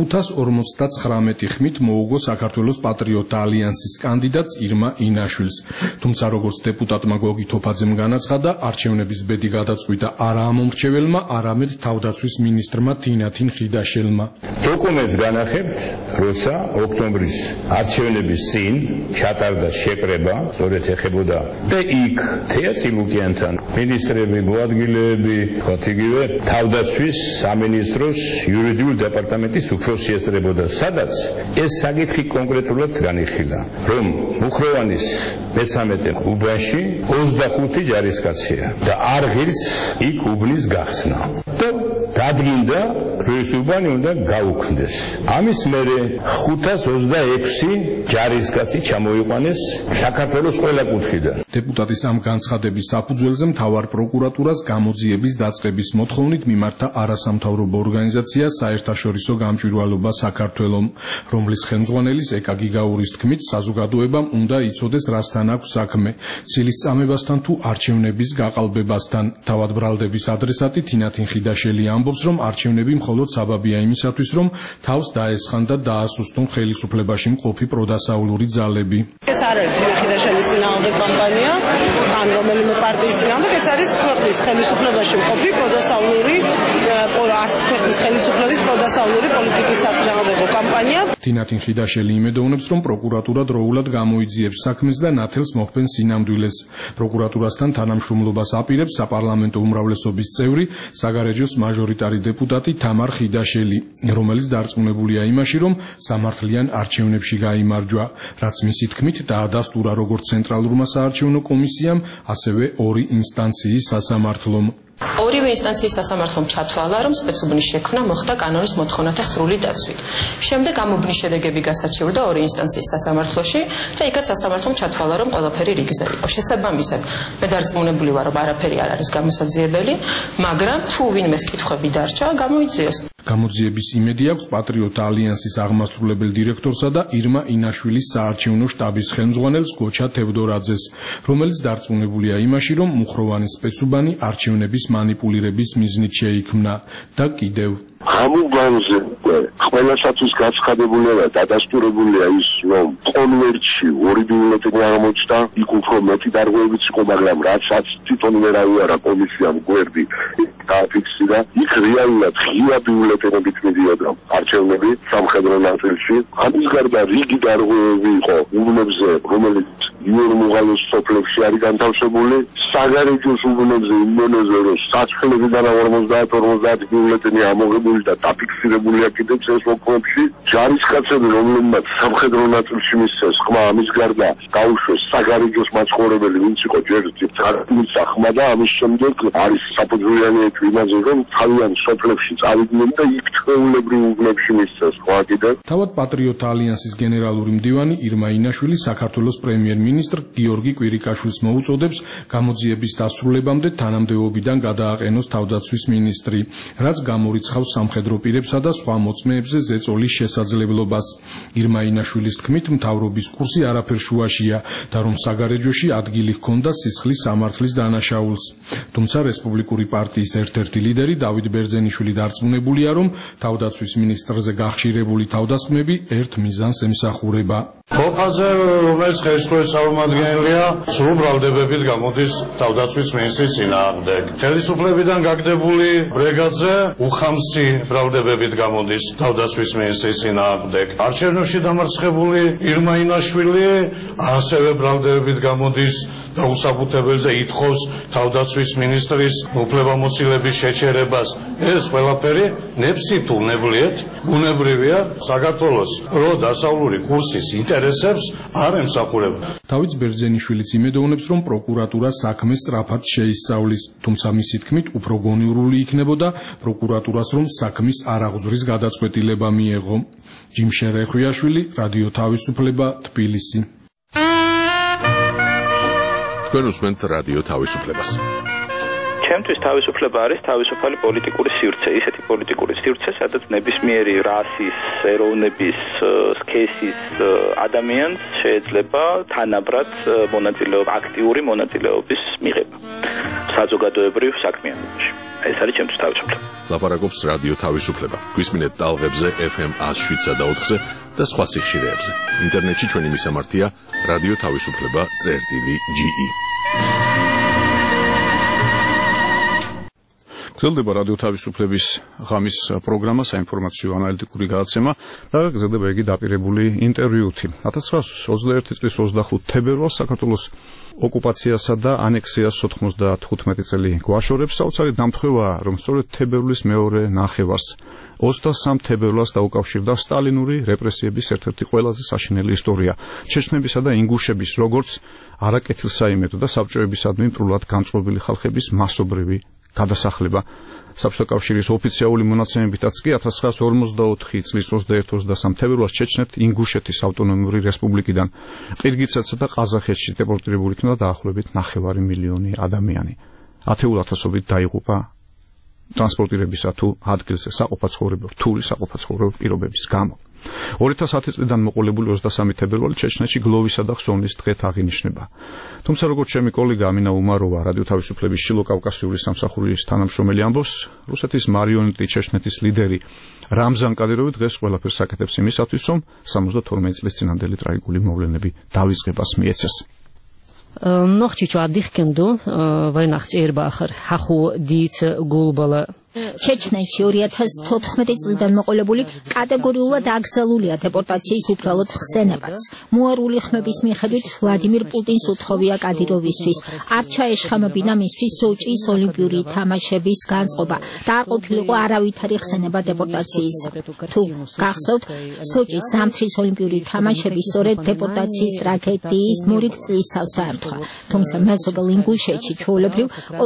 559 ხმით მოუგო საქართველოს პატრიოტთა ალიანსის კანდიდატს ირმა ინაშვილს. თუმცა როგორც დეპუტატმა გოგი თოფაძემ განაცხადა, არჩევნების ბედი გადაწყვიტა არა ამომრჩეველმა, არამედ თავდაცვის მინისტრმა თინათინ ხიდაშელმა. დოკუმენტს განახებთ, როცა ოქტომბრის არჩევნების წინ ჩატარდა შეკრება, სწორედ ეხებოდა და იქ თეა ცილუკიანთან მინისტრები, მოადგილეები, თქვათ იგივე თავდაცვის სამინისტროს იურიდიული დეპარტამენტის უფროსი ესწრებოდა, სადაც ეს საკითხი კონკრეტულად განიხილა, რომ მუხროვანის მე-13 უბანში 25 ჯარისკაცია და არ ღირს იქ უბნის გახსნა და დადგინდა რომ ეს უბანი უნდა გაუქმდეს. ამის მერე 526 ჯარისკაცი ჩამოიყვანეს საქართველოს ყველა კუთხიდან. დეპუტატის ამ განცხადების საფუძველზე მთავარ პროკურატურას გამოძიების დაწყების მოთხოვნით მიმართა არასამთავრობო ორგანიზაცია საერთაშორისო გამჭვირვალობა საქართველომ, რომლის ხელმძღვანელის ეკა გიგაურის თქმით, საზოგადოებამ უნდა იცოდეს რასთან აქვს საქმე, ცილის წამებასთან თუ არჩევნების გაყალბებასთან. თავად ბრალდების ადრესატი თინათინ ხიდაშელი ამბობს, რომ არჩევნები მხოლოდ საბაბია იმისათვის, რომ თავს დაესხან და დაასუსტონ ხელისუფლებაში მყოფი პროდასავლური ძალები. ეს არ არის ხიდაშელის წინააღმდეგ კამპანია, ან რომელიმე პარტიის წინააღმდეგ, ეს არის ქვეყნის ხელისუფლებაში მყოფი პროდასავლური ქვეყნის ხელისუფლების პროდასავლური პოლიტიკის საწინააღმდეგო კამპანია. თინათინ ხიდაშელი იმედოვნებს, რომ პროკურატურა დროულად გამოიძიებს საქმეს და ნათელს მოჰყენს სინამდვილეს. პროკურატურასთან თანამშრომლობას აპირებს საპარლამენტო უმრავლესობის წევრი, საგარეჯოს მაჟორიტარი დეპუტატი თამარ ხიდაშელი, რომელიც დარწმუნებულია იმაში, რომ სამართლიან არჩევნებში გაიმარჯვა, რაც მისი თქმით დაადასტურა როგორც ცენტრალურმა საარჩევნო კომისიამ, ასევე ორი ინსტანციის სასამართლომ. ორივე ინსტანციის სასამართლომ ჩათვალა, რომ სპეცუბნის შექმნა მოხდა კანონის მოთხოვნათა სრული დაცვით. შემდეგ ამ უბნის შედეგები გასაჩივრდა ორი ინსტანციის სასამართლოში და იქაც სასამართლომ ჩათვალა, რომ ყველაფერი რიგზე იყო. შესაბამისად, მე დარწმუნებული ვარ, რომ არაფერი არ არის გამოსაძიებელი, მაგრამ თუ ვინმეს კითხვები დარჩა, გამოიძიოს. გამოძიების იმედი აქვს პატრიოტთა ალიანსის აღმასრულებელ დირექტორსა და ირმა ინაშვილის საარჩევნო შტაბის ხელმძღვანელს გოჩა თევდორაძეს, რომელიც დარწმუნებულია იმაში, რომ მუხროვანის სპეცუბანი არჩევნების манипулირების მიზნით შეიქმნა და კიდევ ამ უბანზე ყველასათვის გაცხადებულია და დადასტურებულია ის, რომ კონვერტში ორი ბიულეტენი აღმოჩნდა, იქ უფრო მეტი დარღვევებიც იყო, მაგრამ რაც თვითონ ვერ აუარა კომისიამ გვერდი დააფიქსირა, იქ რეალურად ღია ბიულეტენებით მიდიოდა არჩევნები სამხედრო ნაწილში. ამის გარდა რიგი დარღვევები იყო უბნებზე, რომელიც იურ მუღალოს სოფლებში არის განთავსებული, საგარეჯოს უბნებზე იმენეზე, რომ საცხლებიდან 50 ბიულეტენი ამოღებული და დაფიქსირებულია კიდეც ეს ოფლებში. ჯარისკაცები, რომლებმაც სამხედრო ნაწილში მისცეს ხმა, ამის გარდა გაუშვეს საგარეჯოს მაცხოვრებელი, ვინც იყო ჯერ მისცა ხმა და ამის შემდეგ არის საფუძვლიანიეთ იმაზე, რომ თავიანთ სოფლებში წავიდნენ და იქ ჩვეულებრივ უბნებში მისცეს ხმა კიდევ. თავად პატრიოტთა ალიანსის გენერალური მდივანი ირმა ინაშვილი საქართველოს პრემიერ-მინისტრ გიორგი კვირიკაშვილს მოუწოდებს გამოძიების დასრულებამდე თანამდებობიდან გადააყენოს თავდაცვის მინისტრი, რაც გამორიცხავს სამხედრო პირებსა და სხვა მოწმეებზე ზეწოლის შესაძლებლობას. ირმა ინაშვილის თქმით, მთავრობის კურსი არაფერ შუაშია და რომ საგარეჯოში ადგილი ჰქონდა სისხლის სამართლის დანაშაულს. თუმცა რესპუბლიკური პარტიის ერთ-ერთი ლიდერი დავით ბერძენიშვილი დარწმუნებულია, რომ თავდაცვის მინისტრზე გახშირებული თავდასხმები ერთ მიზანს ემსახურება. თოფაძე, რომელიც ხელისუფლების წარმომადგენელია, სრულ ბრალდებებით გამოდის თავდაცვის მინისტრის წინააღმდეგ. ხელისუფლებიდან გაგდებული ბრიგადზე უხამსი ბრალდებებით გამოდის თავდაცვის მინისტრის წინააღმდეგ. არჩევნებში დამარცხებული ირმა ინაშვილი ასევე ბრალდებებით გამოდის და უსაბუთებელზე ითხოვს თავდაცვის მინისტრის უფლებამოსილების შეჩერებას. ეს ყველაფერი ნებსითუნებლიეთ, ბუნებრივია საქართველოს პრო დასავლური კურსის ინტერესებს არ ემსახურება. თავიც ბერძენიშვილიც იმედოვნებს, რომ პროკურატურა საქმეს სწრაფად შეისწავლის, თუმცა მისი თქმით უფრო გონივრული იქნებოდა პროკურატურას, რომ საქმის არაღძრის გადაწყვეტილება მიეღო. ჯიმშე რეხვიაშვილი, რადიო თავისუფლება, თბილისი. თქვენ უსმენთ რადიო თავისუფლებას. ჩემთვის თავისუფლება არის თავისუფალი პოლიტიკური სივრცე, ისეთი პოლიტიკური სივრცე, სადაც ნებისმიერი რასის, ეროვნების, სქესის ადამიანს შეიძლება თანაბრად აქტიური მონაწილეობის მიღება საზოგადოებრივ საქმიანობაში. ეს არის ჩემთვის თავისუფლება. ლაპარაკობს რადიო თავისუფლება. გვისმინეთ ტალღებზე FM 107.4-ზე და სხვა სიხშირეებზე. ინტერნეტში ჩვენი მისამართია რადიო თავისუფლება.ge. გრძელდება რადიო თავისუფლების ღამის პროგრამა საინფორმაციო ანალიტიკური გადაცემა და გრძელდება იგი დაპირებული ინტერვიუთი. 1921 წლის 25 თებერვალს საქართველოს ოკუპაციასა და ანექსიას 95 წელი გვაშორებს. საოცარი დამთხევაა, რომ სწორედ თებერვლის მეორე ნახევარს 23 თებერვალს დაუკავშირდა სტალინური რეპრესიების ერთ-ერთი ყველაზე საშინელი ისტორია. ჩეჩნებისა და ინგუშების, როგორც არაკეთილსაიმედო და საბჭოებისადმი მტრულად განწყობილი ხალხების მასობრივი გადასახლება. საბჭოთა კავშირის ოფიციალური მონაცემებითაც კი 1954 წლის 21-23 თებერვალს ჩეჩნეთ-ინგუშეთის ავტონომიური რესპუბლიკიდან ყირგიცეთსა და ყაზახეთში დეპორტირებული იქნა დაახლოებით 9 მილიონი ადამიანი. ათეულ ათასობით დაიღუპა ტრანსპორტირებისა თუ ადგილზე საყოფაცხოვრებო რთული საყოფაცხოვრებო პირობების გამო. 2010 წლიდან მოყოლებული 23 თებერვალი ჩეჩნეთში გლოვისა და ხსოვნის დღედ აღინიშნება. თუმცა როგორც ჩემი კოლეგა ამინა უმაროვა რადიო თავისუფლების შილო-კავკასიური სამსახურის თანამშრომელი ამბობს, რუსეთის მარიონეტი ჩეჩნეთის ლიდერი რამზან კადიროვი დღეს ყველაფერს აკეთებს იმისათვის, რომ 72 წლის წინანდელი ტრაგიკული მოვლენები დავიწყებას მიეცეს. Nochcicu adixkendu vaynaqcirba axir haxu diit gulbala ჩეჩნეთში 2014 წლიდან მოყოლებული კატეგორიულად აკრძალულია დეპორტაციის უბრალოდ ხსენებაც. მოარული ხმების მიხედვით ვლადიმირ პუტინს უთხოვია კადიროვისთვის არ ჩაეშხამებინა მისთვის სოჭის ოლიმპიური თამაშების განწყობა და არ ყოფილიყო არავითარი ხსენება დეპორტაციის. თუ გახსოვთ, სოჭის ზამთრის ოლიმპიური თამაშები სწორედ დეპორტაციის ტრაგედიის მორიგ წლისთავს დაემთხვა. თუმცა მეზობელ ინგუშეთში ჩვეულებრივ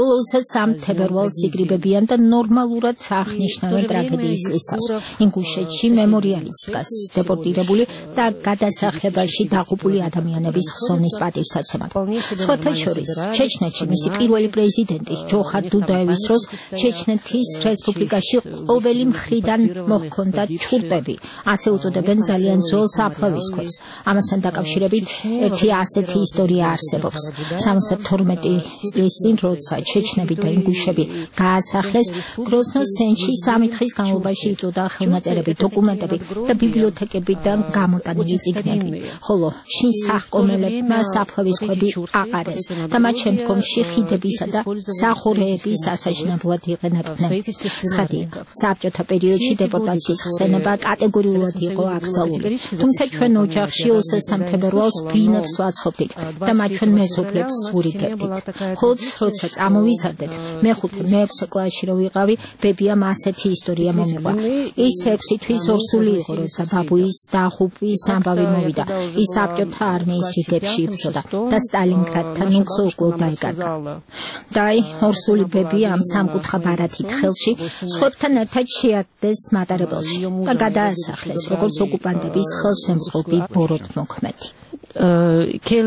23 თებერვალს იკრიბებიან და ნორმალურად აღნიშნავენ ტრაგედიის წლისთავს. ინგუშეთში მემორიალიც დგას დეპორტირებული და გადასახლებაში დაღუპული ადამიანების ხსოვნის პატივსაცემად. სხვათა შორის, ჩეჩნეთში მისი პირველი პრეზიდენტი ჯოხარ დუდაევის დროს ჩეჩნეთის რესპუბლიკაში ყოველი მხრიდან მოჰქონდა ჩურტები, ასე უწოდებენ ძალიან ძველ საფლავის ქვებს. ამასთან დაკავშირებით ერთი ასეთი ისტორია არსებობს. 72 წლის წინ, როცა ჩეჩნები და ინგუშები გაასახლეს, გროზნოს სენში 3 დღის განმავლობაში იწოდა ხელნაწერები, დოკუმენტები და ბიბლიოთეკებიდან გამოტანილი წიგნები, ხოლო შინ სახკომელებმა საფლავის ქვები აყარეს და მათ შემდგომში ხიდებისა და სახურეების ასაშენებლად იყენებდნენ. ცხადია, საბჭოთა პერიოდში დეპორტაციის ხსენება კატეგორიულად იყო აკრძალული, თუმცა ჩვენ ოჯახში 23 თებერვალს ბლინებს ვაცხობდით და მათ ჩვენ მეზობლებს ვურიგებდით. ხოლო როცა წამოვიზარდეთ, მე-6 კლასში რო ვიყავი, ბებიამ ასეთი ისტორია მომიყვა. ის 6 თვის ორსული იყო, როცა ბაბუის დაღუპვის ამბავი მოვიდა. ის საბჭოთა არმიის რიგებში იბრძოდა და სტალინგრადთან უგზო-უგლოდ დაიკარგა. და ორსული ბები ამ სამკუთხა ბარათით ხელში სხვებთან ერთად შეაგდეს მატარებელში და გადაასახლეს როგორც ოკუპანტების ხელშემწყობი ბოროტმოქმედი. Kel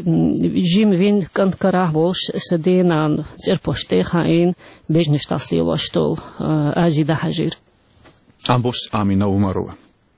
jim vin kankarahvosh sedenan cerpošte khain bejnishtasliwa shtol azida hajir. ამბობს ამინა უმაროვა.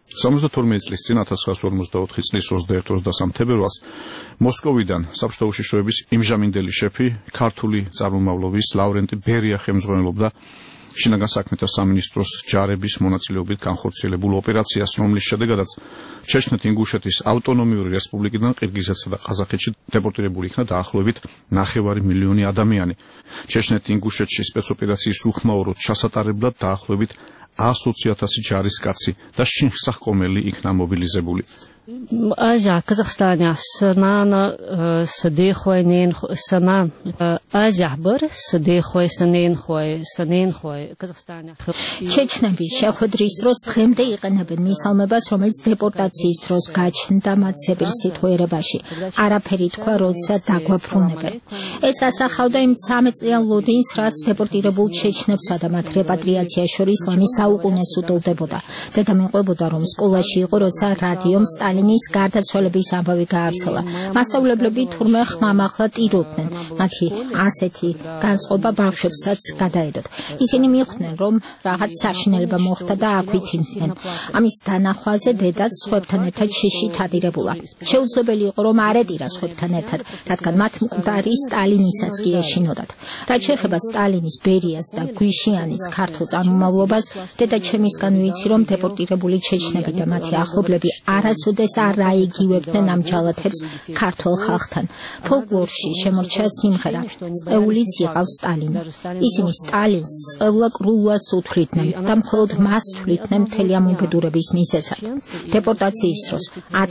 72 წლის წინ 1954 წლის 21-23 თებერვალს მოსკოვიდან საბჭოთა უშიშროების იმჟამინდელი შეფი ქართული წარმომავლობის ლავრენტი ბერია ხელმძღვანელობდა შინაგან საქმეთა სამინისტროს ჯარების მონაწილეობით განხორციელებულ ოპერაციას, რომლის შედეგადაც ჩეჩნეთ-ინგუშეთის ავტონომიური რესპუბლიკიდან ყირგიზეთსა და ყაზახეთში დეპორტირებული იქნა დაახლოებით 9 მილიონი ადამიანი. ჩეჩნეთ-ინგუშეთში სპეცოპერაციის უხმაუროდ ჩასატარებლად დაახლოებით 120,000 ჯარისკაცი და შინსახკომელი იქნა მობილიზებული. Азия, Казахстане, Санана, Садехуайнен, Сана, Азия бар, Садехуай, Саненхуай, Казахстане. ჩეჩნები შეხვედრის დროს დღემდე იყენებენ მისალმებას, რომელიც დეპორტაციის დროს გაჩნდა მათ სეპირ სიტყვიერებაში. არაფერი თქვა, როცა დაგვაფრუნებენ. ეს ასახავდა იმ 13 წლიან ლოდინს, რაც დეპორტირებულ ჩეჩნებსა და მათ რეპატრიაციას შორის ლამი საუკუნეს უდოლდებოდა. დედამიყვებოდა, რომ სკოლაში იყო, როცა რადიომ სტალინის გარდაცვალების ამბავი გაავრცელა. მასწავლებლები თურმე ხმამაღლა ტიროდნენ. მათი ასეთი განწყობა ბავშვებსაც გადაედოთ. ისინი მიხვდნენ, რომ რაღაც საშინელება მოხდა და აქვით იმსდნენ. ამის დანახვაზე დედაც სხვებთან ერთად შიშით ადირებულა. შეუძლებელი იყო, რომ არ ეტირა სხვებთან ერთად, რადგან მათ მკვდარი სტალინისაც კი ეშინოდათ. რაც შეეხება სტალინის, ბერიას და გვიშიანის ქართულ წარმომავლობას, დედა ჩემისგან ვიცი, რომ დეპორტირებული ჩეჩნები და მათი ახლობლები არასოდეს არ აიგივებდნენ ამ ჯალათებს ქართულ ხალხთან. ფოლკლორში შემორჩა სიმღერა „წეულიც იყავს სტალინი“. ისინი სტალინს წევლა კრულვას უთვლიდნენ და მხოლოდ მას თვლიდნენ მთელი ამ უბედურების მიზეზად. დეპორტაციის დროს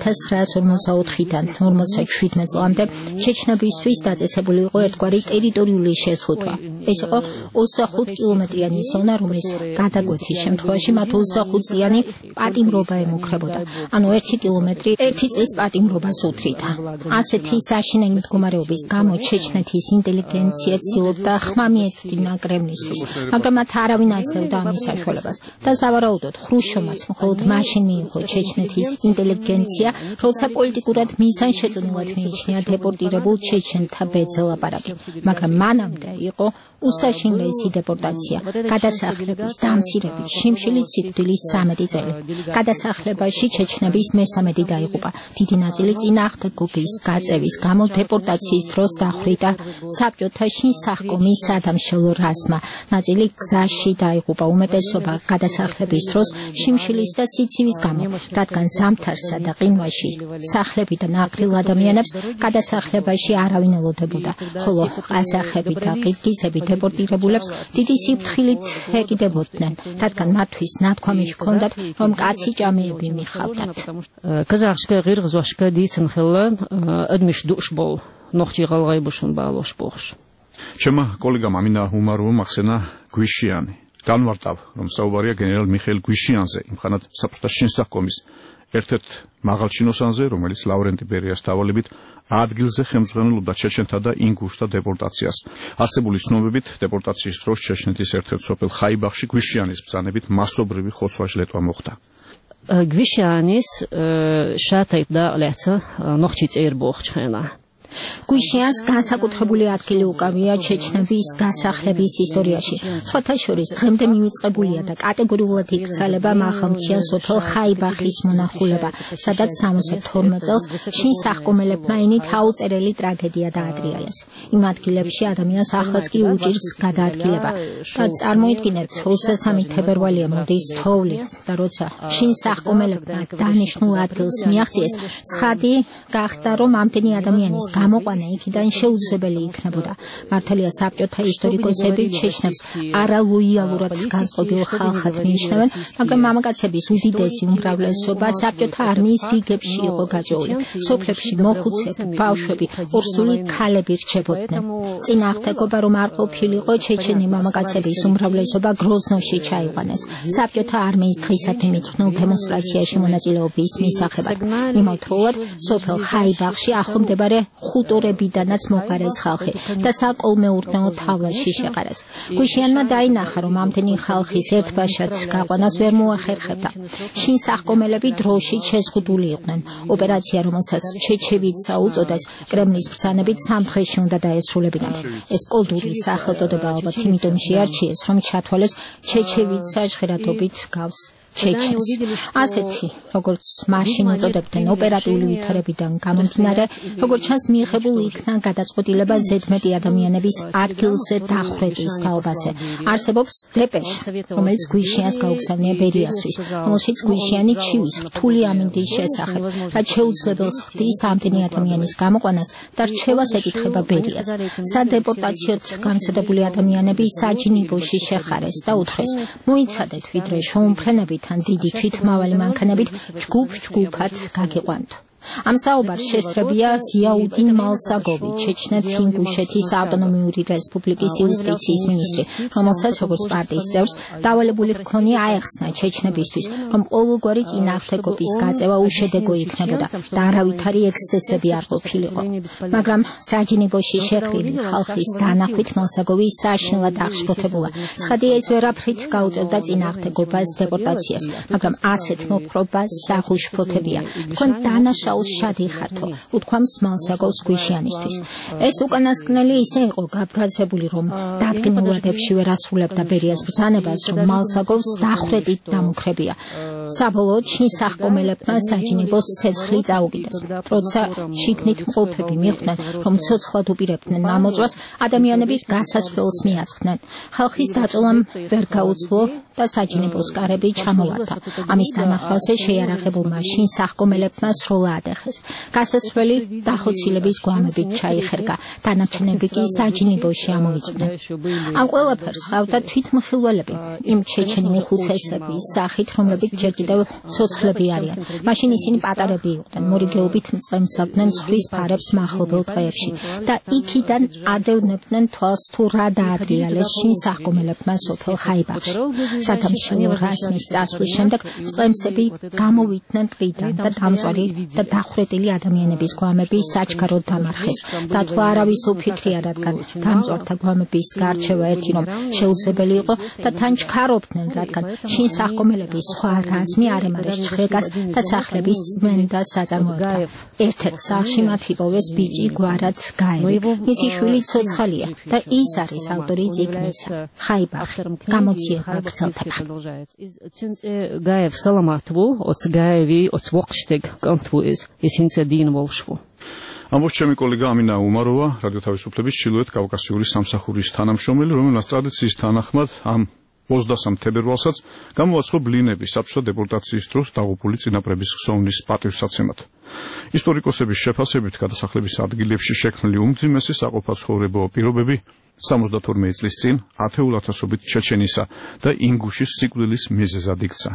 1954-დან 57 წლამდე ჩეჩნებისთვის დაწესებული იყო ერთგვარი ტერიტორიული შეზღუდვა. ეს იყო 25 კილომეტრიანი ზონა, რომლის გადაკვეთის შემთხვევაში მათ 25 წლიანი პატიმრობა ემუქრებოდა. ანუ 1 კილომეტრი 1 წლის პატიმრობას უთრიდა. ასეთი საშინელი მდგომარეობის გამო ჩეჩნეთის ინტელიგენცია ცდილობდა ხმა მიეწვდინა კრემლისთვის, მაგრამ მათ არავინ აძლევდა ამის საშუალებას. და სავარაუდოდ ხრუშჩოვმაც მხოლოდ მაშინ მიიღო ჩეჩნეთის ინტელიგენცია, როცა პოლიტიკურად მიზანშეწონილად მიიჩნია დეპორტირებულ ჩეჩენთა ბეძ ლაპარაკი. მაგრამ მანამდე იყო უსაშინლესი დეპორტაცია, გადასახლების, დამცირების, შიმშილით სიკვდილის 13 წელი. გადასახლებაში ჩეჩნების მესამედი დაიღუპა. დიდი ნაწილი წინააღმდეგობის გაწევის გამო დეპორტაციის დროს დახვრიტა საბჭოთა შინსახკომის სადამშრალო რაზმმა. ნაწილი გზაში დაიღუპა. უმეტესობა გადასახლების დროს შიმშილის და სიცივის გამო, რადგან ზამთარსა და ყინვაში სახლებიდან აყრილ ადამიანებს გადასახლებაში არავინ ელოდებოდა, ხოლო ყაზახები და ყირგიზები დეპორტირებულებს დიდი სიფრთხილით ეკიდებოდნენ, რადგან მათთვის ნათქვამი ჰქონდათ, რომ კაცი ჭამეები მიხავდათ. Казахская гыргызошка дейсін ხილла адмиш душбол ноხჭი ღალღაიბუშუნ ბალოშ ბოხშ. ჩემმა კოლეგამ ამინა უმაროვმა ახსენა გვიშიანი. განვარტავ, რომ საუბარია გენერალ მიხეილ გვიშიანზე, იმხანად საბჭოთა შინსახკომის ერთ-ერთ მაღალ ჩინოსანზე, რომელიც ლავრენტი ბერიას დავალებით ადგილზე ხელმძღვანელობდა ჩეჩენთა და ინგუშთა დეპორტაციას. არსებული ცნობებით, დეპორტაციის დროს ჩეჩნეთის ერთ-ერთ სოფელ ხაიბახში გვიშიანის ბრძანებით მასობრივი ხოცვა-ჟლეტვა მოხდა. გვიშიანის შატაიბდა ლეცა ноხჭი წერ ბოხჩხენა. გვიშიანს განსაკუთრებული ადგილი უკავია ჩეჩნების გასახლების ისტორიაში. სხვათა შორის დღემდე მივიწყებულია და კატეგორიულად იქცალება მაღალმთიან სოფელ ხაიბახის მონახულება, სადაც 72 წელს შინსახკომელებმა ენით აუწერელი ტრაგედია დაადრიალეს. იმ ადგილებში ადამიანს ახლაც კი უჭირს გადაადგილება. და წარმოიდგინეთ, 23 თებერვალია მოდის თოვლი და როცა შინსახკომელებმა დანიშნულ ადგილს მიაღწიეს, ცხადი გახდა, რომ ამდენი ადამიანის გამოყვანა იქიდან შეუძლებელი იქნებოდა. მართალია საბჭოთა ისტორიკოსები ჩეჩნებს არალოიალურად განწყობილ ხალხად მიიჩნევენ, მაგრამ მამაკაცების უდიდესი უმრავლესობა საბჭოთა არმიის რიგებში იყო გაწეული. სოფლებში მოხუცები, ბავშვები, ორსული ქალები რჩებოდნენ. წინააღმდეგობა რომ არ ყოფილიყო, ჩეჩენი მამაკაცების უმრავლესობა გროზნოში ჩაიყვანეს. საბჭოთა არმიის დღისადმი მიძღვნილ დემონსტრაციაში მონაწილეობის მისაღებად. იმავდროულად სოფელ ხაიბახში ახლომდებარე ხუტორებიდანაც მოყარეს ხალხი და საკოლმეურნეო თავლაში შეყარეს. გვიშიანმა დაინახა, რომ ამდენი ხალხის ერთბაშად გაყვანას ვერ მოახერხებდა. შინსახკომელები დროშით შეზღუდული იყვნენ. ოპერაცია, რომელსაც ჩეჩევიცა უწოდეს, კრემლის ბრძანებით 3 დღეში უნდა დაესრულებინათ. ეს კოლდური სახელწოდება ალბათ იმიტომ შეარჩიეს, რომ ჩათვალეს ჩეჩევიცა ჟღერადობით გავს ჩეჩენს. ასეთი, როგორც მაშინ უწოდებდნენ ოპერატიული ვითარებიდან გამომდინარე, როგორც ჩანს მიიღებული იქნა გადაწყვეტილება ზედმეტი ადამიანების ადგილზე დახვრეტის თაობაზე. არსებობს დეპეშა, რომელიც გვიშიანს გაუგზავნია ბერიასთვის, რომელშიც გვიშიანი ჩივის რთული ამინდის შესახებ, რაც შეუძლებელს ხდის ამდენი ადამიანის გამოყვანას და რჩევას ეკითხება ბერიას. სადეპორტაციოდ გამზადებული ადამიანები საჯინიბოში შეხარეს და უთხრეს, მოიცადეთ, ვიდრე შეუმფრენებით თან დიდი თვითმავალი მანქანებით ჯგუფ-ჯგუფად გაგიყვანთ. ამ საუბარს შესწრებია ზიაუდინ მალსაგოვი, ჩეჩნეთის ინგუშეთის ავტონომიური რესპუბლიკის იუსტიციის მინისტრი, რომელსაც როგორც პარტიის წევრს დავალებული ჰქონია აეხსნა ჩეჩნებისთვის, რომ ყოველგვარი წინააღმდეგობის გაწევა უშედეგო იქნებოდა და არავითარი ექსცესები არ ყოფილიყო. მაგრამ საჯინიბოში შეყრილი ხალხის დანახვით მალსაგოვი საშინლად აღშფოთებულა. ცხადია, ეს ვერაფრით გაუწევდა წინააღმდეგობას დეპორტაციას, მაგრამ ასეთ მოპყრობას საღუშფოთებია. თქვენ დანაშაულს მოსაულს შადი ხართო, უთქვამს მალსაგოს გვიშიანისთვის. ეს უკანასკნელი ისე იყო გაბრაზებული, რომ დადგენილადებში ვერ ასრულებდა ბერიას ბრძანებას, რომ მალსაგოს დახვედით დამუქრებია. საბოლოოდ შინ სახკომელებმა საჯინიბოს ცეცხლი წაუგიდეს. როცა შიგნით მყოფები მიხვდნენ, რომ ცოცხლად უპირებდნენ ამოწვას, ადამიანები გასასვლელს მიაწყდნენ. ხალხის დაწოლამ ვერ გაუძლო და საჯინიბოს კარები ჩამოვარდა. ამის თანახმაზე შეიარაღებულმა შინ სახკომელებმა სროლა ადეხეს. გასასვლელი დახოცილების გვამებით ჩაიხერგა, დანარჩენები კი საჯინიბოში ამოიწვნენ. ამ ყველაფერს ჰყავდა თვითმხილველები, იმ ჩეჩენი უხუცესების სახით, რომლებიც ჯერ კიდევ ცოცხლები არიან. მაშინ ისინი პატარები იყვნენ, მორიგეობით მწყემსავდნენ ცხვრის ფარებს მახლობელ დღეებში და იქიდან ადევნებდნენ თვალს თუ რა დაადრიალეს შინ სახკომელებმა სოფელ ხაიბახში. სადამშრომლო რასმის წასვლის შემდეგ მწყემსები გამოვიდნენ ტყიდან და დამწვარი და დახვრეტილი ადამიანების გვამები საჩქაროდ დამარხეს. დათვლა არავის უფიქრია, რადგან დამწვართა გვამების გარჩევა ერთი რომ შეუძლებელი იყო და თან ჩქარობდნენ, რადგან შინ სახკომელების სხვა რაზმი არემარეს ჩხრეკას და სახლების წმენდას საწარმოებდა. ერთ-ერთ სახლში მათ იპოვეს ბიჭი გვარად გაევი. მისი შვილი ცოცხალია და ის არის ავტორი წიგნისა ხაიბახი. გამოძიება გრძელდება. Гаев Саламатву, от Гаеви, от Вокштег, Кантву из Инцедин Волшву. ამბობს ჩემი კოლეგა ამინა უმაროვა, რადიო თავისუფლების ჩრდილოეთ კავკასიური სამსახურის თანამშრომელი, რომელსაც ტრადიციის თანახმად ამ 23 თებერვალსაც გამოაცხო ბლინები საბჭოთა დეპორტაციის დროს დაღუპული წინაპრების ხსოვნის პატივსაცემად. ისტორიკოსების შეფასებით გადასახლების ადგილებში შექმნილი უმძიმესი საყოფაცხოვრებო პირობები 72 წლის წინ ათეულ ათასობით ჩეჩენისა და ინგუშის სიკვდილის მიზეზად იქცა.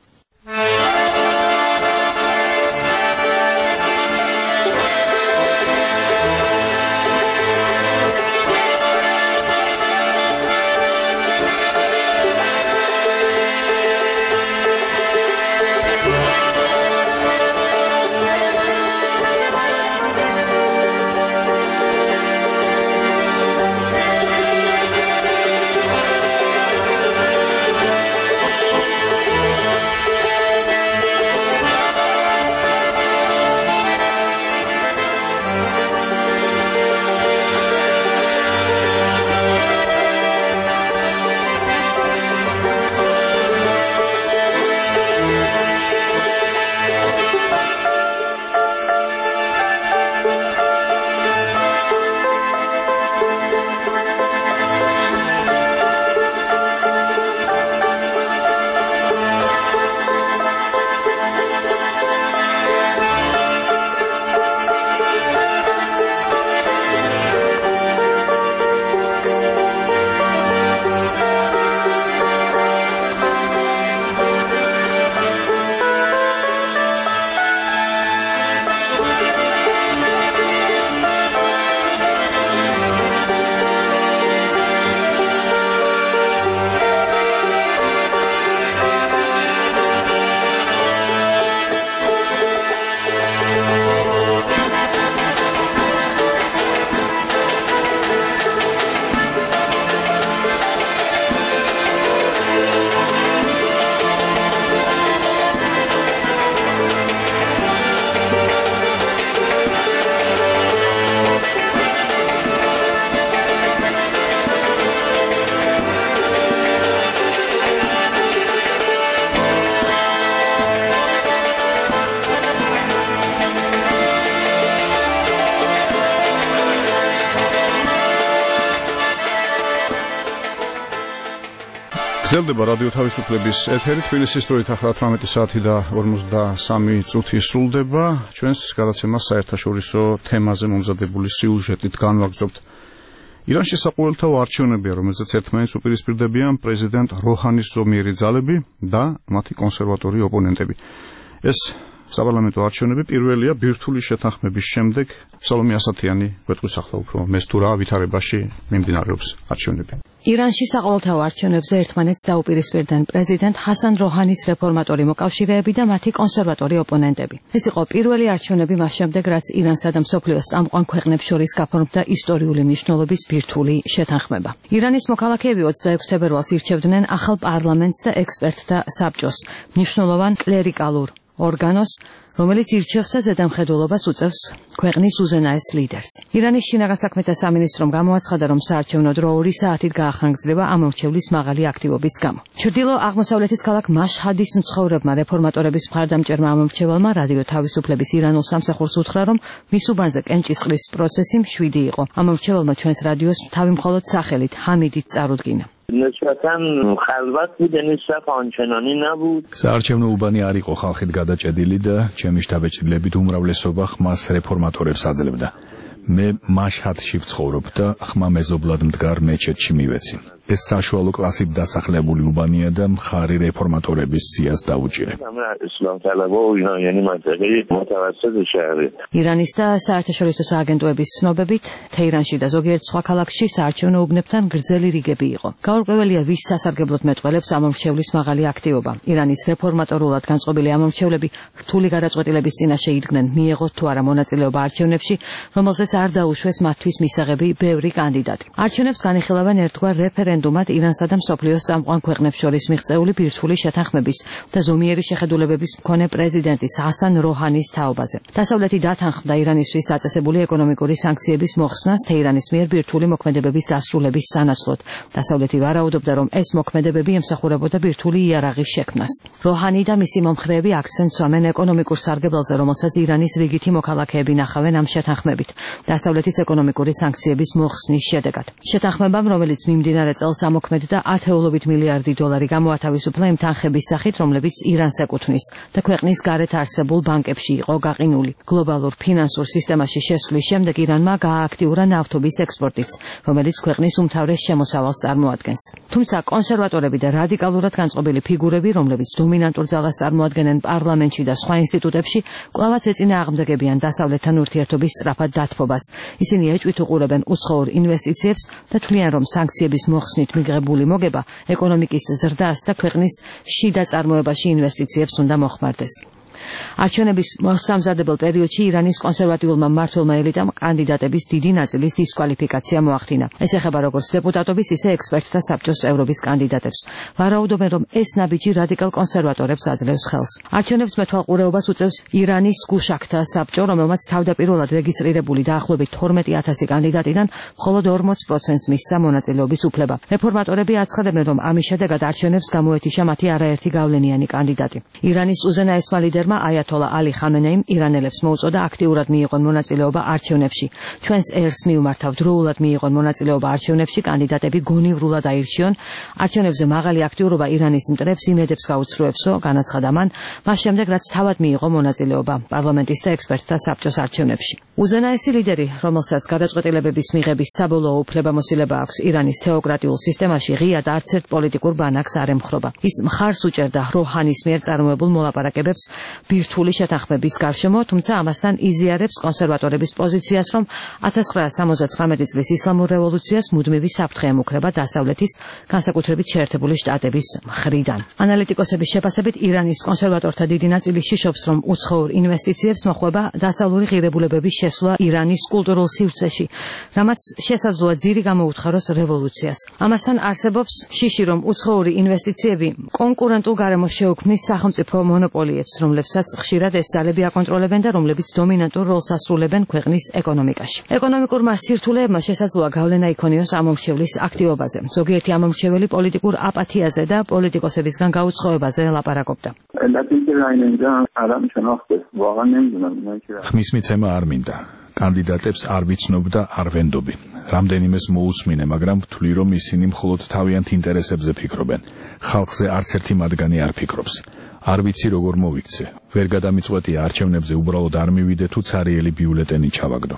გრძელდება რადიო თავისუფლების ეთერი, თბილისის დროით ახლა 18 საათი და 53 წუთი სრულდება. ჩვენს გადაცემას საერთაშორისო თემაზე მომზადებული სიუჟეტით განვაგრძობთ. ირანში საყოველთაო არჩევნებია, რომელზეც ერთმანეთს უპირისპირდებიან პრეზიდენტ როჰანის ზომიერი ძალები და მათი კონსერვატორი ოპონენტები. ეს საპარლამენტო არჩევნები პირველია ბირთვული შეთანხმების შემდეგ. სალომე ასათიანი გვეტყვის ახლა უფრო მეს თუ რა ვითარებაში მიმდინარეობს არჩევნები. ირანში საყოველთაო არჩევნებზე ერთმანეთს დაუპირისპირდნენ პრეზიდენტ ჰასან როჰანის რეფორმატორი მოკავშირეები და მათი კონსერვატორი ოპონენტები. ეს იყო პირველი არჩევნები მას შემდეგ, რაც ირანსა და მსოფლიოს წამყვან ქვეყნებს შორის გაფორმდა ისტორიული მნიშვნელობის ბირთვული შეთანხმება. ირანის მოქალაქეები 26 თებერვალს ირჩევდნენ ახალ პარლამენტს და ექსპერტთა საბჭოს, მნიშვნელოვან კლერიკალურ ორგანოს, რომელიც ირჩევს და ზედამხედველობას უწევს ქვეყნის უზენაეს ლიდერს. ირანის შინაგან საქმეთა სამინისტრომ გამოაცხადა, რომ საარჩევნო დრო 2 საათით გაახანგრძლივა ამომრჩევლის მაღალი აქტივობის გამო. ჩრდილო-აღმოსავლეთის ქალაქ მაშჰადის მცხოვრებმა რეფორმატორების მხარდამჭერმა ამომრჩევალმა რადიო თავისუფლების ირანულ სამსახურს უთხრა, რომ მის უბანზე კენჭისყრის პროცესი მშვიდი იყო. ამომრჩევალმა ჩვენს რადიოს თავი მხოლოდ სახელით ჰამიდით წარუდგინა. نسبتاً خلوت بود یعنی صف آنچنانی نبود. საარჩევნო უბანი არ იყო ხალხით გადაჭედილი და ჩემი შთაბეჭდილებით უმრავლესობა ხმას რეფორმატორებს აძლევდა. მე მაშჰადში ვცხოვრობ და ხმა მეზობლად მდგარ მეჩეთში მივეცი. ეს საშუალო კლასით დასახლებული უბანია და მხარი რეფორმატორების სიას დაუჭირე. ირანის და საერთაშორისო სააგენტოების ცნობებით, თეირანში და ზოგიერთ სხვა ქალაქში საარჩევნო უბნებთან გრძელი რიგები იყო. გაურკვეველია, ვის სასარგებლოდ მეტყველებს ამომრჩევლის მაღალი აქტივობა. ირანის რეფორმატორულად განწყობილი ამომრჩევლები რთული გადაწყვეტილების წინაშე იდგნენ, მიეღოთ თუ არა მონაწილეობა არჩევნებში, რომელზეც არ დაუშვეს მათთვის მისაღები ბევრი კანდიდატი. არჩევნებს განიხილავენ ერთგვარ რეფერენდუმად ირანსა და მსოფლიოს წამყვან ქვეყნებს შორის მიღწეული ბირთვული შეთანხმების და ზომიერი შეხედულებების მქონე პრეზიდენტის ჰასან როჰანის თაობაზე. დასავლეთი დათანხმდა ირანისთვის აწესებული ეკონომიკური სანქციების მოხსნას თეირანის მიერ ბირთვული მოქმედებების დასრულების სანაცვლოდ. დასავლეთი ვარაუდობდა, რომ ეს მოქმედებები ემსახურებოდა ბირთვული იარაღის შექმნას. როჰანი და მისი მომხრეები აქცენტს სვამენ ეკონომიკურ სარგებელზე, რომელსაც ირანის რიგითი მოქალაქეები ნახავენ ამ შეთანხმებით. დასავლეთის ეკონომიკური სანქციების მოხსნის შედეგად. შეთანხმებამ, რომელიც მიმდინარე წელს ამოქმედდა 10 მილიარდი დოლარი გამოათავისუფლა იმ თანხების სახით, რომლებიც ირანს ეკუთვნის და ქვეყნის გარეთ არსებულ ბანკებში იყო გაყინული. გლობალურ ფინანსურ სისტემაში შესვლის შემდეგ ირანმა გაააქტიურა ნავთობის ექსპორტიც, რომელიც ქვეყნის უმთავრეს შემოსავალს წარმოადგენს. თუმცა კონსერვატორები და რადიკალურად განწყობილი ფიგურები, რომლებიც დომინანტურ ძალას წარმოადგენენ პარლამენტში და სხვა ინსტიტუტებში, კვლავაც ეწინააღმდეგებიან დასავლეთთან ურთიერთობის სწრაფად დათბობას. ისინი ეჭვით უყურებენ უცხოურ ინვესტიციებს და თვლიან, რომ სანქციების მოხსნით მიღებული მოგება ეკონომიკის ზრდას და ქვეყნის შიდა წარმოებაში ინვესტიციებს უნდა მოხმარდეს. არჩევნების მოსამზადებელ პერიოდში ირანის კონსერვატიულმა მმართველმა ელიტამ კანდიდატების დიდი ნაწილის დისკვალიფიკაცია მოახდინა. ეს ეხება როგორც დეპუტატობის, ისე ექსპერტთა საბჭოს წევრობის კანდიდატებს. ვარაუდობენ, რომ ეს ნაბიჯი რადიკალ კონსერვატორებს აძლევს ხელს. არჩევნებს მეთვალყურეობას უწევს ირანის გუშაქთა საბჭო, რომელმაც თავდაპირველად რეგისტრირებული დაახლოებით 12000 კანდიდატიდან მხოლოდ 40%-ს მისცა მონაწილეობის უფლება. რეფორმატორები აცხადებენ, რომ ამის შედეგად არჩევნებს გამოეთიშა მათი არაერთი გავლენიანი კანდიდატი. ირანის უზენაესმა ლიდერმა აიათოლა ალი ხამენეიმ ირანელებს მოუწოდა აქტიურად მიიღონ მონაწილეობა არჩევნებში. ჩვენს ერს მიუმართავ დროულად მიიღონ მონაწილეობა არჩევნებში, კანდიდატები გონივრულად აირჩიონ. არჩევნებზე მაღალი აქტიურობა ირანის მტრებს იმედებს გაუცრუებსო, განაცხადა მან, მას შემდეგ რაც თავად მიიღო მონაწილეობა პარლამენტის და ექსპერტთა საბჭოს არჩევნებში. უზენაესი ლიდერი, რომელსაც გადაწყვეტილებების მიღების საბოლოო უფლებამოსილება აქვს ირანის თეოკრატიულ სისტემაში, ღიად არც ერთ პოლიტიკურ ბანაკს არ ემხრობა. ის მხარს უჭერდა როჰანის მიერ წარმოებულ მოლაპარაკებებს ბირთვული შეთანხმების გარშემო, თუმცა ამასთან იზიარებს კონსერვატორების პოზიციას, რომ 1979 წლის ისლამურ რევოლუციას მუდმივი საფრთხე ემუქრება დასავლეთის, განსაკუთრებით შეერთებული შტატების მხრიდან. ანალიტიკოსების შეფასებით, ირანის კონსერვატორთა დიდი ნაწილი შიშობს, რომ უცხოურ ინვესტიციებს მოხვება დასავლური ღირებულებების შესვლა ირანის კულტურულ სივრცეში, რამაც შესაძლოა ძირი გამოუთხაროს რევოლუციას. ამასთან არსებობს შიში, რომ უცხოური ინვესტიციები კონკურენტულ გარემოს შეუქმნის სახელმწიფო მონოპოლიებს, რომლებსაც ხშირად ეს ძალები აკონტროლებენ და რომლებიც დომინანტურ როლს ასრულებენ ქვეყნის ეკონომიკაში. ეკონომიკურმა სირთულეებმა შესაძლოა გავლენა იქონიოს ამომრჩევლის აქტივობაზე. ზოგიერთი ამომრჩეველი პოლიტიკურ აპათიაზე და პოლიტიკოსებისგან გაუწყოებაზე ლაპარაკობდა. ხმის მიცემა არ მინდა. კანდიდატებს არ ვიცნობ და არ ვენდობი. რამდენიმეს მოусმინე, მაგრამ ვთვლი, რომ ისინი მხოლოდ თავიანთ ინტერესებზე ფიქრობენ. ხალხზე არც ერთი მათგანი არ ფიქრობს. არ ვიცი როგორ მოვიქცე. ვერ გადამიწყვეტია არჩევნებზე უბრალოდ არ მივიდე თუ ცარიელი ბიულეტენი ჩავაგდო.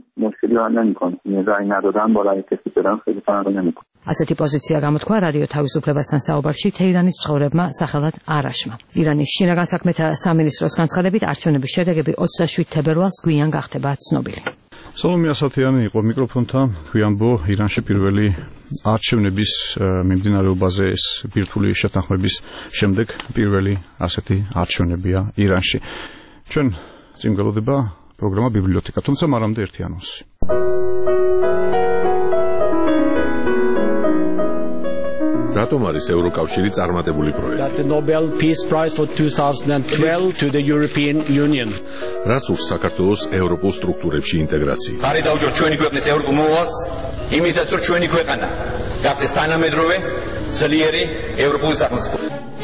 ასეთი პოზიცია გამოთქვა რადიო თავისუფლებასთან საუბარში თეირანის მცხოვრებმა სახელად არაშმა. ირანის შინაგან საქმეთა სამინისტროს განცხადებით, არჩევნების შედეგები 27 თებერვალს გვიან გახდება ცნობილი. სოლომე ასათიანი იყო მიკროფონთან. გვიანბო ირანში პირველი არჩევნების მიმდინარეობაზე ეს ბირთვული შეთანხმების შემდეგ პირველი ასეთი არჩევნებია ირანში. ჩვენ წინ გველოდება პროგრამა ბიბლიოთეკა, თუმცა მანამდე ერთი ანონსი. რატომ არის ევროკავშირი წარმატებული პროექტი? The Nobel Peace Prize for 2012 to the European Union. რას ურს საქართველოს ევროპულ სტრუქტურებში ინტეგრაცია? ხარი დაუჭიროთ ჩვენი ქვეყნის ევროპულ მოვალს, იმისაც რომ ჩვენი ქვეყანა გახდეს თანამედროვე, ძლიერი ევროპული სახელმწიფო.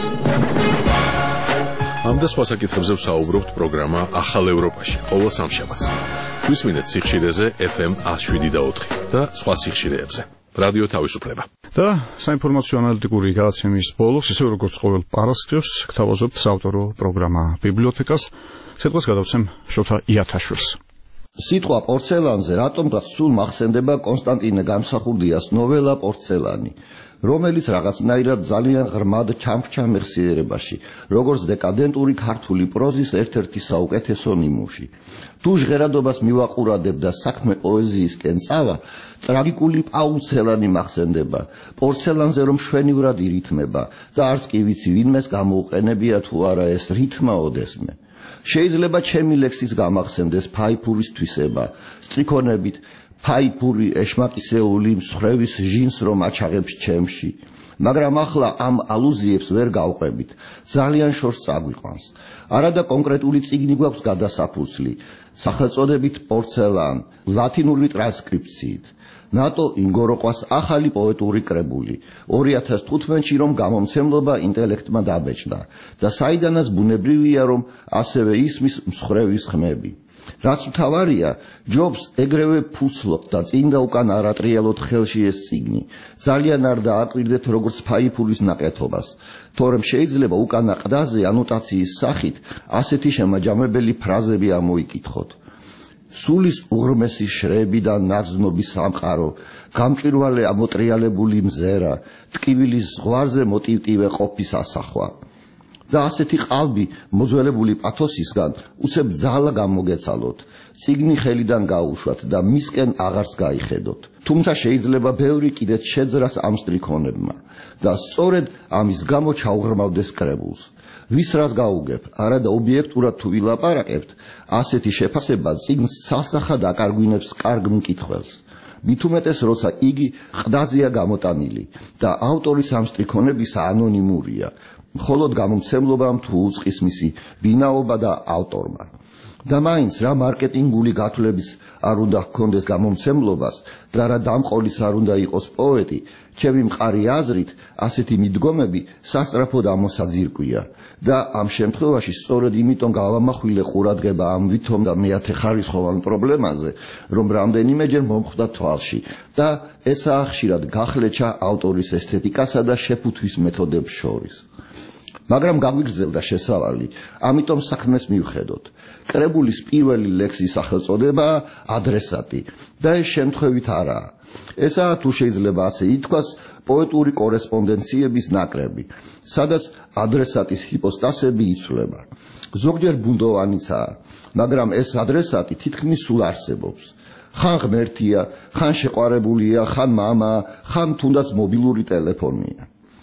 ამ და სხვა საკითხებზე ვსაუბრობთ პროგრამა ახალ ევროპაში ყოველ სამშაბათს. გვისმინეთ სიხშირეზე FM 107.4 და სხვა სიხშირეებზე. რადიო თავისუფლება. და საინფორმაციო ანალიტიკური გადაცემის ბოლოს, ისე როგორც ყოველ პარასკევს, გთავაზობთ საავტორო პროგრამა ბიბლიოთეკას. სიტყვას გადავცემ შოთა იათაშვილს. სიტყვა პორცელანზე რატომღაც სულ მახსენდება კონსტანტინე გამსახურდიას ნოველა პორცელანი, რომელიც რაღაცნაირად ძალიან ღრმად ჩამრჩა მეხსიერებაში, როგორც დეკადენტური ქართული პროზის ერთ-ერთი საუკეთესო ნიმუში. თუ ჟღერადობას მივაყურებდა საქმე პოეზიისკენ წავა, ტრაგიკული პაულცელანი მახსენდება, პორცელანზე რომ შვენივრად ირითმება და არც კი ვიცი ვინმეს გამოუყენებია თუ არა ეს რითმა ოდესმე. შეიძლება ჩემი ლექსის გამახსენდეს ფაიფურის თვისება, სტრიქონებით ფაიფური ეშმაკისეული მსხვერვის ჟინს რომ აჩაღებს ჩემში, მაგრამ ახლა ამ ალუზიებს ვერ გავყვებით, ძალიან შორს წაგვიყვანს. არადა კონკრეტული წიგნი გვაქვს გადასაფუძვლი, სახელწოდებით პორცელან, ლათინური ტრანსკრიფციით. ნატო ინგოროყვას ახალი პოეტური კრებული 2015-ში რომ გამომცემლობა ინტელექტმა დაბეჭდა და საიდანაც ბუნებრივია რომ ასევე ისმის მსხვერვის ხმები. რაც მთავარია, ჯობს ეგრევე ფუცლობთ და წინ და უკან არატრიალოთ ხელში ეს წიგნი. ძალიან არ დააკვირდეთ როგორც ფაიფურის ნაკეთობას, თორემ შეიძლება უკანა ყდაზე ანოტაციის სახით ასეთი შემაჯამებელი ფრაზები ამოიკითხოთ. სულის უღრმესი შრები და ნაგზნობის სამყარო, გამჭვირვალე ამოტრიალებული მზერა, ტკივილის ზღვარზე მოტივტივე ყოფის ასახვა. და ასეთი ყალბი მოძველებული პათოსისგან უცებ ძალა გამოგეცალოთ, წიგნი ხელიდან გაუშვათ და მისკენ აღარც გაიხედოთ. თუმცა შეიძლება ბევრი კიდეც შეძრას ამ სტრიქონებმა და სწორედ ამის გამო ჩაუღრმავდეს კრებულს. ვის რას გაუგებ, არადა ობიექტურად თუ ვილაპარაკებთ, ასეთი შეფასება წიგნს ცალსახად აკარგვინებს კარგ მკითხველს. მით უმეტეს, როცა იგი ყდაზეა გამოტანილი და ავტორის ამ სტრიქონებისა ანონიმურია, მხოლოდ გამომცემლობამ თუ უწყის მისი ბინაობა და ავტორმა. და მაინც რა მარკეტინგული გათვლებიც არ უნდა ჰქონდეს გამომცემლობას და რა დამყოლის არ უნდა იყოს პოეტი, ჩემი მყარი აზრით, ასეთი მიდგომები სასწრაფოდ ამოსაძირკვია და ამ შემთხვევაში სწორედ იმიტომ გავამახვილე ყურადღება ამ ვითომ და მეათე ხარისხოვან პრობლემაზე, რომ რამდენიმეჯერ მომხვდა თვალში და ესაა ხშირად გახლეჩა ავტორის ესთეტიკასა და შეფუთვის მეთოდებს შორის. მაგრამ გაგვიგრძელდა შესავალი, ამიტომ საქმეს მივხედოთ. კრებულის პირველი ლექსის სახელწოდებაა ადრესატი და ეს შემთხვევით არაა. ესაა თუ შეიძლება ასე ითქვას პოეტური კორესპონდენციების ნაკრები, სადაც ადრესატის ჰიპოსტასები იცვლება. ზოგჯერ ბუნდოვანიცაა, მაგრამ ეს ადრესატი თითქმის სულ არსებობს. ხან ღმერთია, ხან შეყვარებულია, ხან მამაა, ხან თუნდაც მობილური ტელეფონია.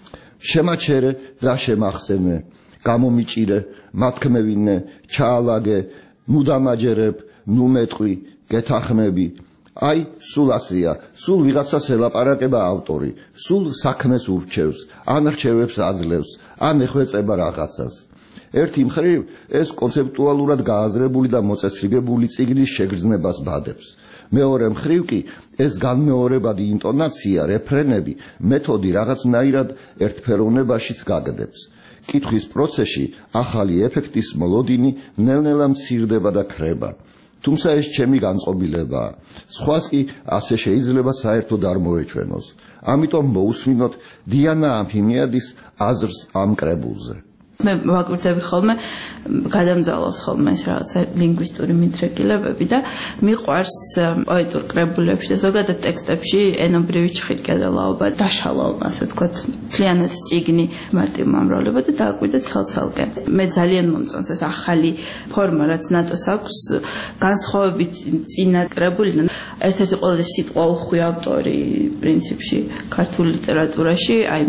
შემაჩერე და შემახსენე, გამომიჭირე, მათქმევინე, ჩაალაგე, ნუ დამაჯერებ, ნუ მეტყვი, გეთახმები. აი, სულ ასეა, სულ ვიღაცას ელაპარაკება ავტორი, სულ საქმეს ურჩევს, ან რჩევებს აძლევს, ან ეხვეწება რაღაცას. ერთი მხრივ ეს კონცეპტუალურად გააზრებული და მოწესრიგებული წიგნის შეგრძნებას ბადებს. მეორე მხრივ კი ეს განმეორებადი ინტონაცია, რეფრენები, მეთოდი რაღაცნაირად ერთფეროვნებაშიც გაგდებს. კითხვის პროცესში ახალი ეფექტის მოლოდინი ნელ-ნელა მცირდება და ქრება. თუმცა ეს ჩემი განწყობილებაა. სხვას კი ასე შეიძლება საერთოდ არ მოეჩვენოს. ამიტომ მოусმინოთ დიანა ამფიმიადის აზრს ამ კრებულზე. მე ვაკვირდები ხოლმე, გადამძალავს ხოლმე ეს რაღაცა ლინგვისტური მიდრეკილებები და მიყვარს პოეტურ კრებულებში და ზოგადად ტექსტებში ენობრივი ჩხილკედელაობა, დაშალალობა, ასე ვთქვათ, მთლიანად წიგნი, მარტივმომრავლება და დააკვირდა ცალ-ცალკე. მე ძალიან მომწონს ეს ახალი ფორმა, რაც ნატოს აქვს, განსხვავებით წინა კრებულიდან. ერთ-ერთი ყველაზე სიტყვა უხვი ავტორი პრინციპში ქართულ ლიტერატურაში, აი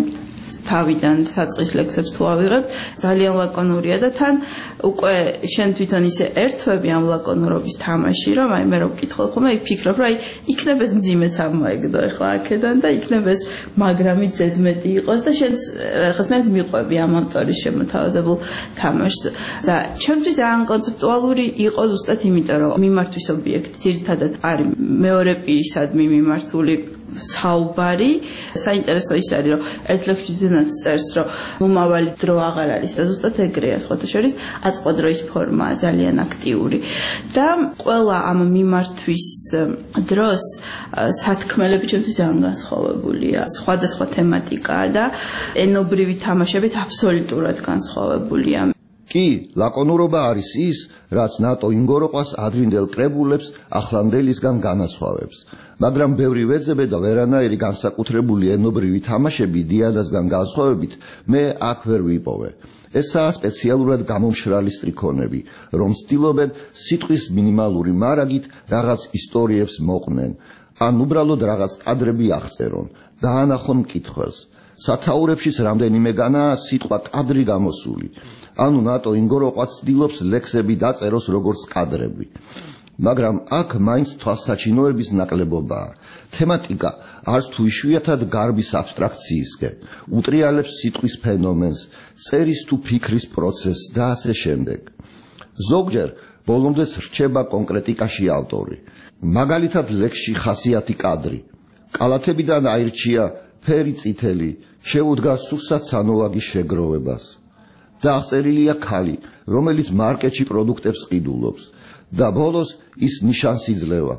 თავიდან საწყის ლექსებს თუ ავიღებთ, ძალიან ლაკონურია და თან უკვე შენ თვითონ ისე ერთვები ამ ლაკონურობის თამაში, რომ აი მე რო ვკითხავ ხოლმე, ვფიქრობ, რომ აი იქნება ეს მძიმეც ამოეგდო ახლა აქედან და იქნება ეს მაგრამი ზედმეტი იყოს და შენ რაღაცნაირად მიყვები ამ ავტორის შემოთავაზებულ თამაშს. და ჩემთვის ძალიან კონცეპტუალური იყო ზუსტად იმიტომ, რომ მიმართვის ობიექტი ძირითადად არის მეორე პირისადმი მიმართული საუბარი. საინტერესო ის არის, რომ ერთ ლექსში ძინაც წერს, რომ მომავალი დრო აღარ არის და ზუსტად ეგრეა სხვათა შორის აწყვა დროის ფორმა ძალიან აქტიური და ყველა ამ მიმართვის დროს სათქმელები ჩემთვის ძალიან განსხვავებულია. სხვადასხვა თემატიკაა და ენობრივი თამაშებიც აბსოლუტურად განსხვავებულია. კი, ლაკონურობა არის ის, რაც ნატო ინგოროყვას ადრინდელ კრებულებს ახლანდელისგან განასხვავებს. მაგრამ ბევრი ვეძებე და ვერანაირი განსაკუთრებული ენობრივი თამაშები დიადასგან განსხვავებით მე აქ ვერ ვიპოვე. ესაა სპეციალურად გამომშრალი სტრიქონები, რომ ცდილობენ სიტყვის მინიმალური მარაგით რაღაც ისტორიებს მოყვნენ, ან უბრალოდ რაღაც კადრები აღწერონ, დაანახონ მკითხველს. სათაურებშიც რამდენიმეგანაა სიტყვა კადრი გამოსული. ანუ ნატო ინგოროყვაც ცდილობს ლექსები დაწეროს როგორც კადრები. მაგრამ აქ მაინც თვალსაჩინოების ნაკლებობაა. თემატიკა არც თუ იშვიათად გარბის აბსტრაქციისკენ, უტრიალებს სიტყვის ფენომენს, წერის თუ ფიქრის პროცესს და ასე შემდეგ. ზოგჯერ ბოლომდე რჩება კონკრეტიკაში ავტორი. მაგალითად ლექსში ხასიათი კადრი. კალათებიდან აირჩია ფერი წითელი, შეუდგა სურსათ სანოვაგის შეგროვებას. და აღწერილია ქალი, რომელიც მარკეტში პროდუქტებს ყიდულობს. და ბოლოს ის ნიშანს იძლევა,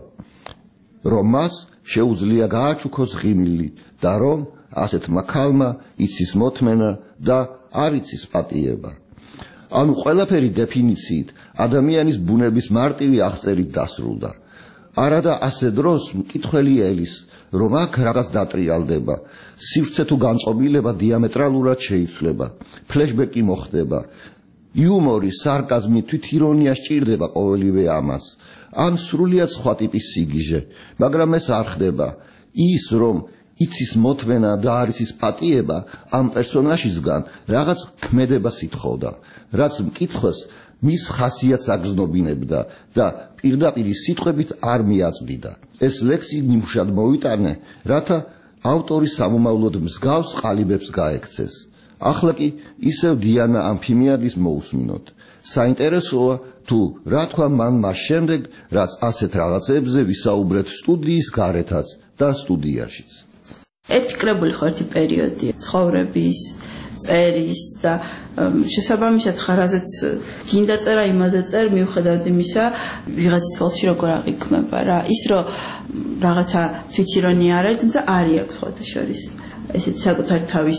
რომ მას შეუძლია გააჩუქოს ღიმილი და რომ ასეთმა ქალმა იცის მოთმენა და არ იცის პატიება. ანუ ყველაფერი დეფინიციით ადამიანის ბუნების მარტივი აღწერით დასრულდა. არადა ასე დროს მკითხველი ელის, რომ აქ რაღაც დატრიალდება, სივრცე თუ განწყობილება დიამეტრალურად შეიცვლება, ფლეშბეკი მოხდება, იუმორი, სარკაზმი, თვითირონია სჭირდება ყოველივე ამას. ან სრულიად სხვა ტიპის სიგიჟე, მაგრამ ეს არ ხდება. ის, რომ იცის მოთმენა და არ იცის პატიება, ამ პერსონაჟისგან რაღაც ქმედებას ითხოვდა, რაც მკითხველს მის ხასიათს აგზნობინებდა და პირდაპირ სიტყვებით არ მიაწვდიდა. ეს ლექსი ნიმუშად მოვიტანე, რათა ავტორის სამომავლოდ მსგავს ყალიბებს გაექცეს. ახლა კი ისევ დიანა ამფიმიადის მოусმინოთ. საინტერესოა თუ რა თქვა მან მას შემდეგ, რაც ასეთ რაღაცებზე ვისაუბრეთ სტუდიის გარეთაც და სტუდიაშიც. ერთი კრებული ხო ერთი პერიოდი ცხოვრების, წერის და შესაბამისად ხარაზეც გინდა წერა იმაზე წერ მიუხედავად იმისა ვიღაცის თვალში როგორ აღიქმება რა. ის რომ რაღაცა თვითირონია არ არის, თუმცა არის აქვს სხვათა შორის ესეთი საკუთარი თავის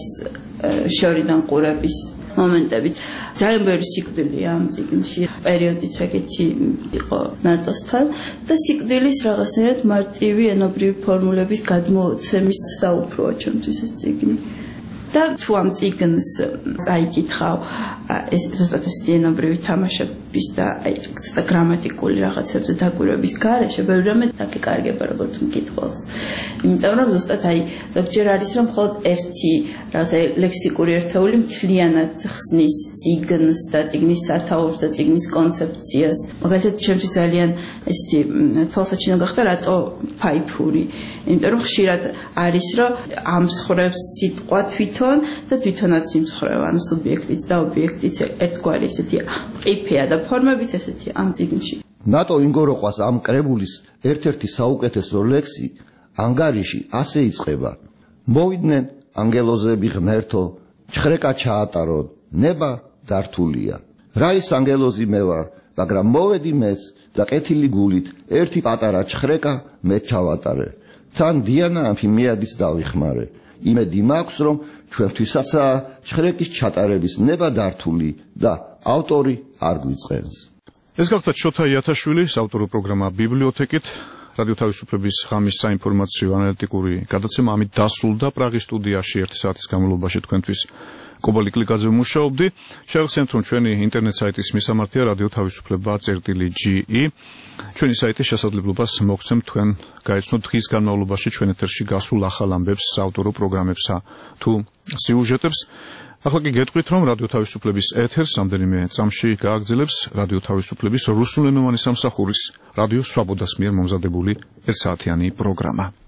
შორიდან ყურების მომენტებით. ძალიან ბევრი სიკვდილია ამ წიგნში. პერიოდიც ეგეთი იყო ნატოსთან და სიკვდილის რაღაცნაირად მარტივი ენობრივი ფორმულების გადმოცემის დაუფროა ჩემთვის ეს წიგნი. და თუ ამ წიგნს წაიკითხავ ეს ზუსტად ესეთი ენობრივი თამაშების და აი ცოტა გრამატიკული რაღაცებზე დაკვირვების გარეშე ბევრი რამე დაგეკარგება როგორც მკითხველს. იმიტომ რომ ზუსტად აი ზოგჯერ არის რომ მხოლოდ ერთი რაღაცა ლექსიკური ერთეული მთლიანად ხსნის წიგნს და წიგნის სათაურს და წიგნის კონცეფციას. მაგალითად ჩემთვის ძალიან ესეთი თვალსაჩინო გახდა რატო ფაიფური. იმიტომ რომ ხშირად არის რომ ამსხრევს სიტყვა თვითონ და თვითონაც იმსხრევა, ანუ სუბიექტიც და ობიექტიც ერთგვარი ესეთი მყიფეა და ფორმებიც ესეთი ამ წიგნში. ნატო ინგოროყვას ამ კრებულის ერთ-ერთი საუკეთესო ლექსი ანგარიში ასე იწყება. მოვიდნენ ანგელოზები ღმერთო, ჩხრეკა ჩაატარონ, ნება დართულია. რა ის ანგელოზი მე ვარ, მაგრამ მოვედი მეც და კეთილი გულით ერთი პატარა ჩხრეკა მე ჩავატარე. თან დიანა ამფიმიადის დავიხმარე. იმედი მაქვს, რომ ჩვენთვისაცაა ჩხრეკის ჩატარების ნება დართული და ავტორი არ გვიწყენს. ეს გახდა ჩოთა იათაშვილის ავტორო პროგრამა ბიბლიოთეკით. რადიო თავისუფლების ღამის საინფორმაციო ანალიტიკური გადაცემა ამით დასრულდა პრაღის სტუდიაში 1 საათის განმავლობაში თქვენთვის კობალი კლიკაძე ვმუშაობდი. შევახსენებთ, რომ ჩვენი ინტერნეტ საიტის მისამართია რადიო თავისუფლება.ge. ჩვენი საიტის შესაძლებლობას მოგცემთ თქვენ გაიცნოთ დღის განმავლობაში ჩვენ ეთერში გასულ ახალ ამბებს, საავტორო პროგრამებსა თუ სიუჟეტებს. ახლა კი გეტყვით, რომ რადიო თავისუფლების ეთერს რამდენიმე წამში გააგრძელებს რადიო თავისუფლების რუსულენოვანი სამსახურის რადიო სვაბოდას მიერ მომზადებული ერთსაათიანი პროგრამა.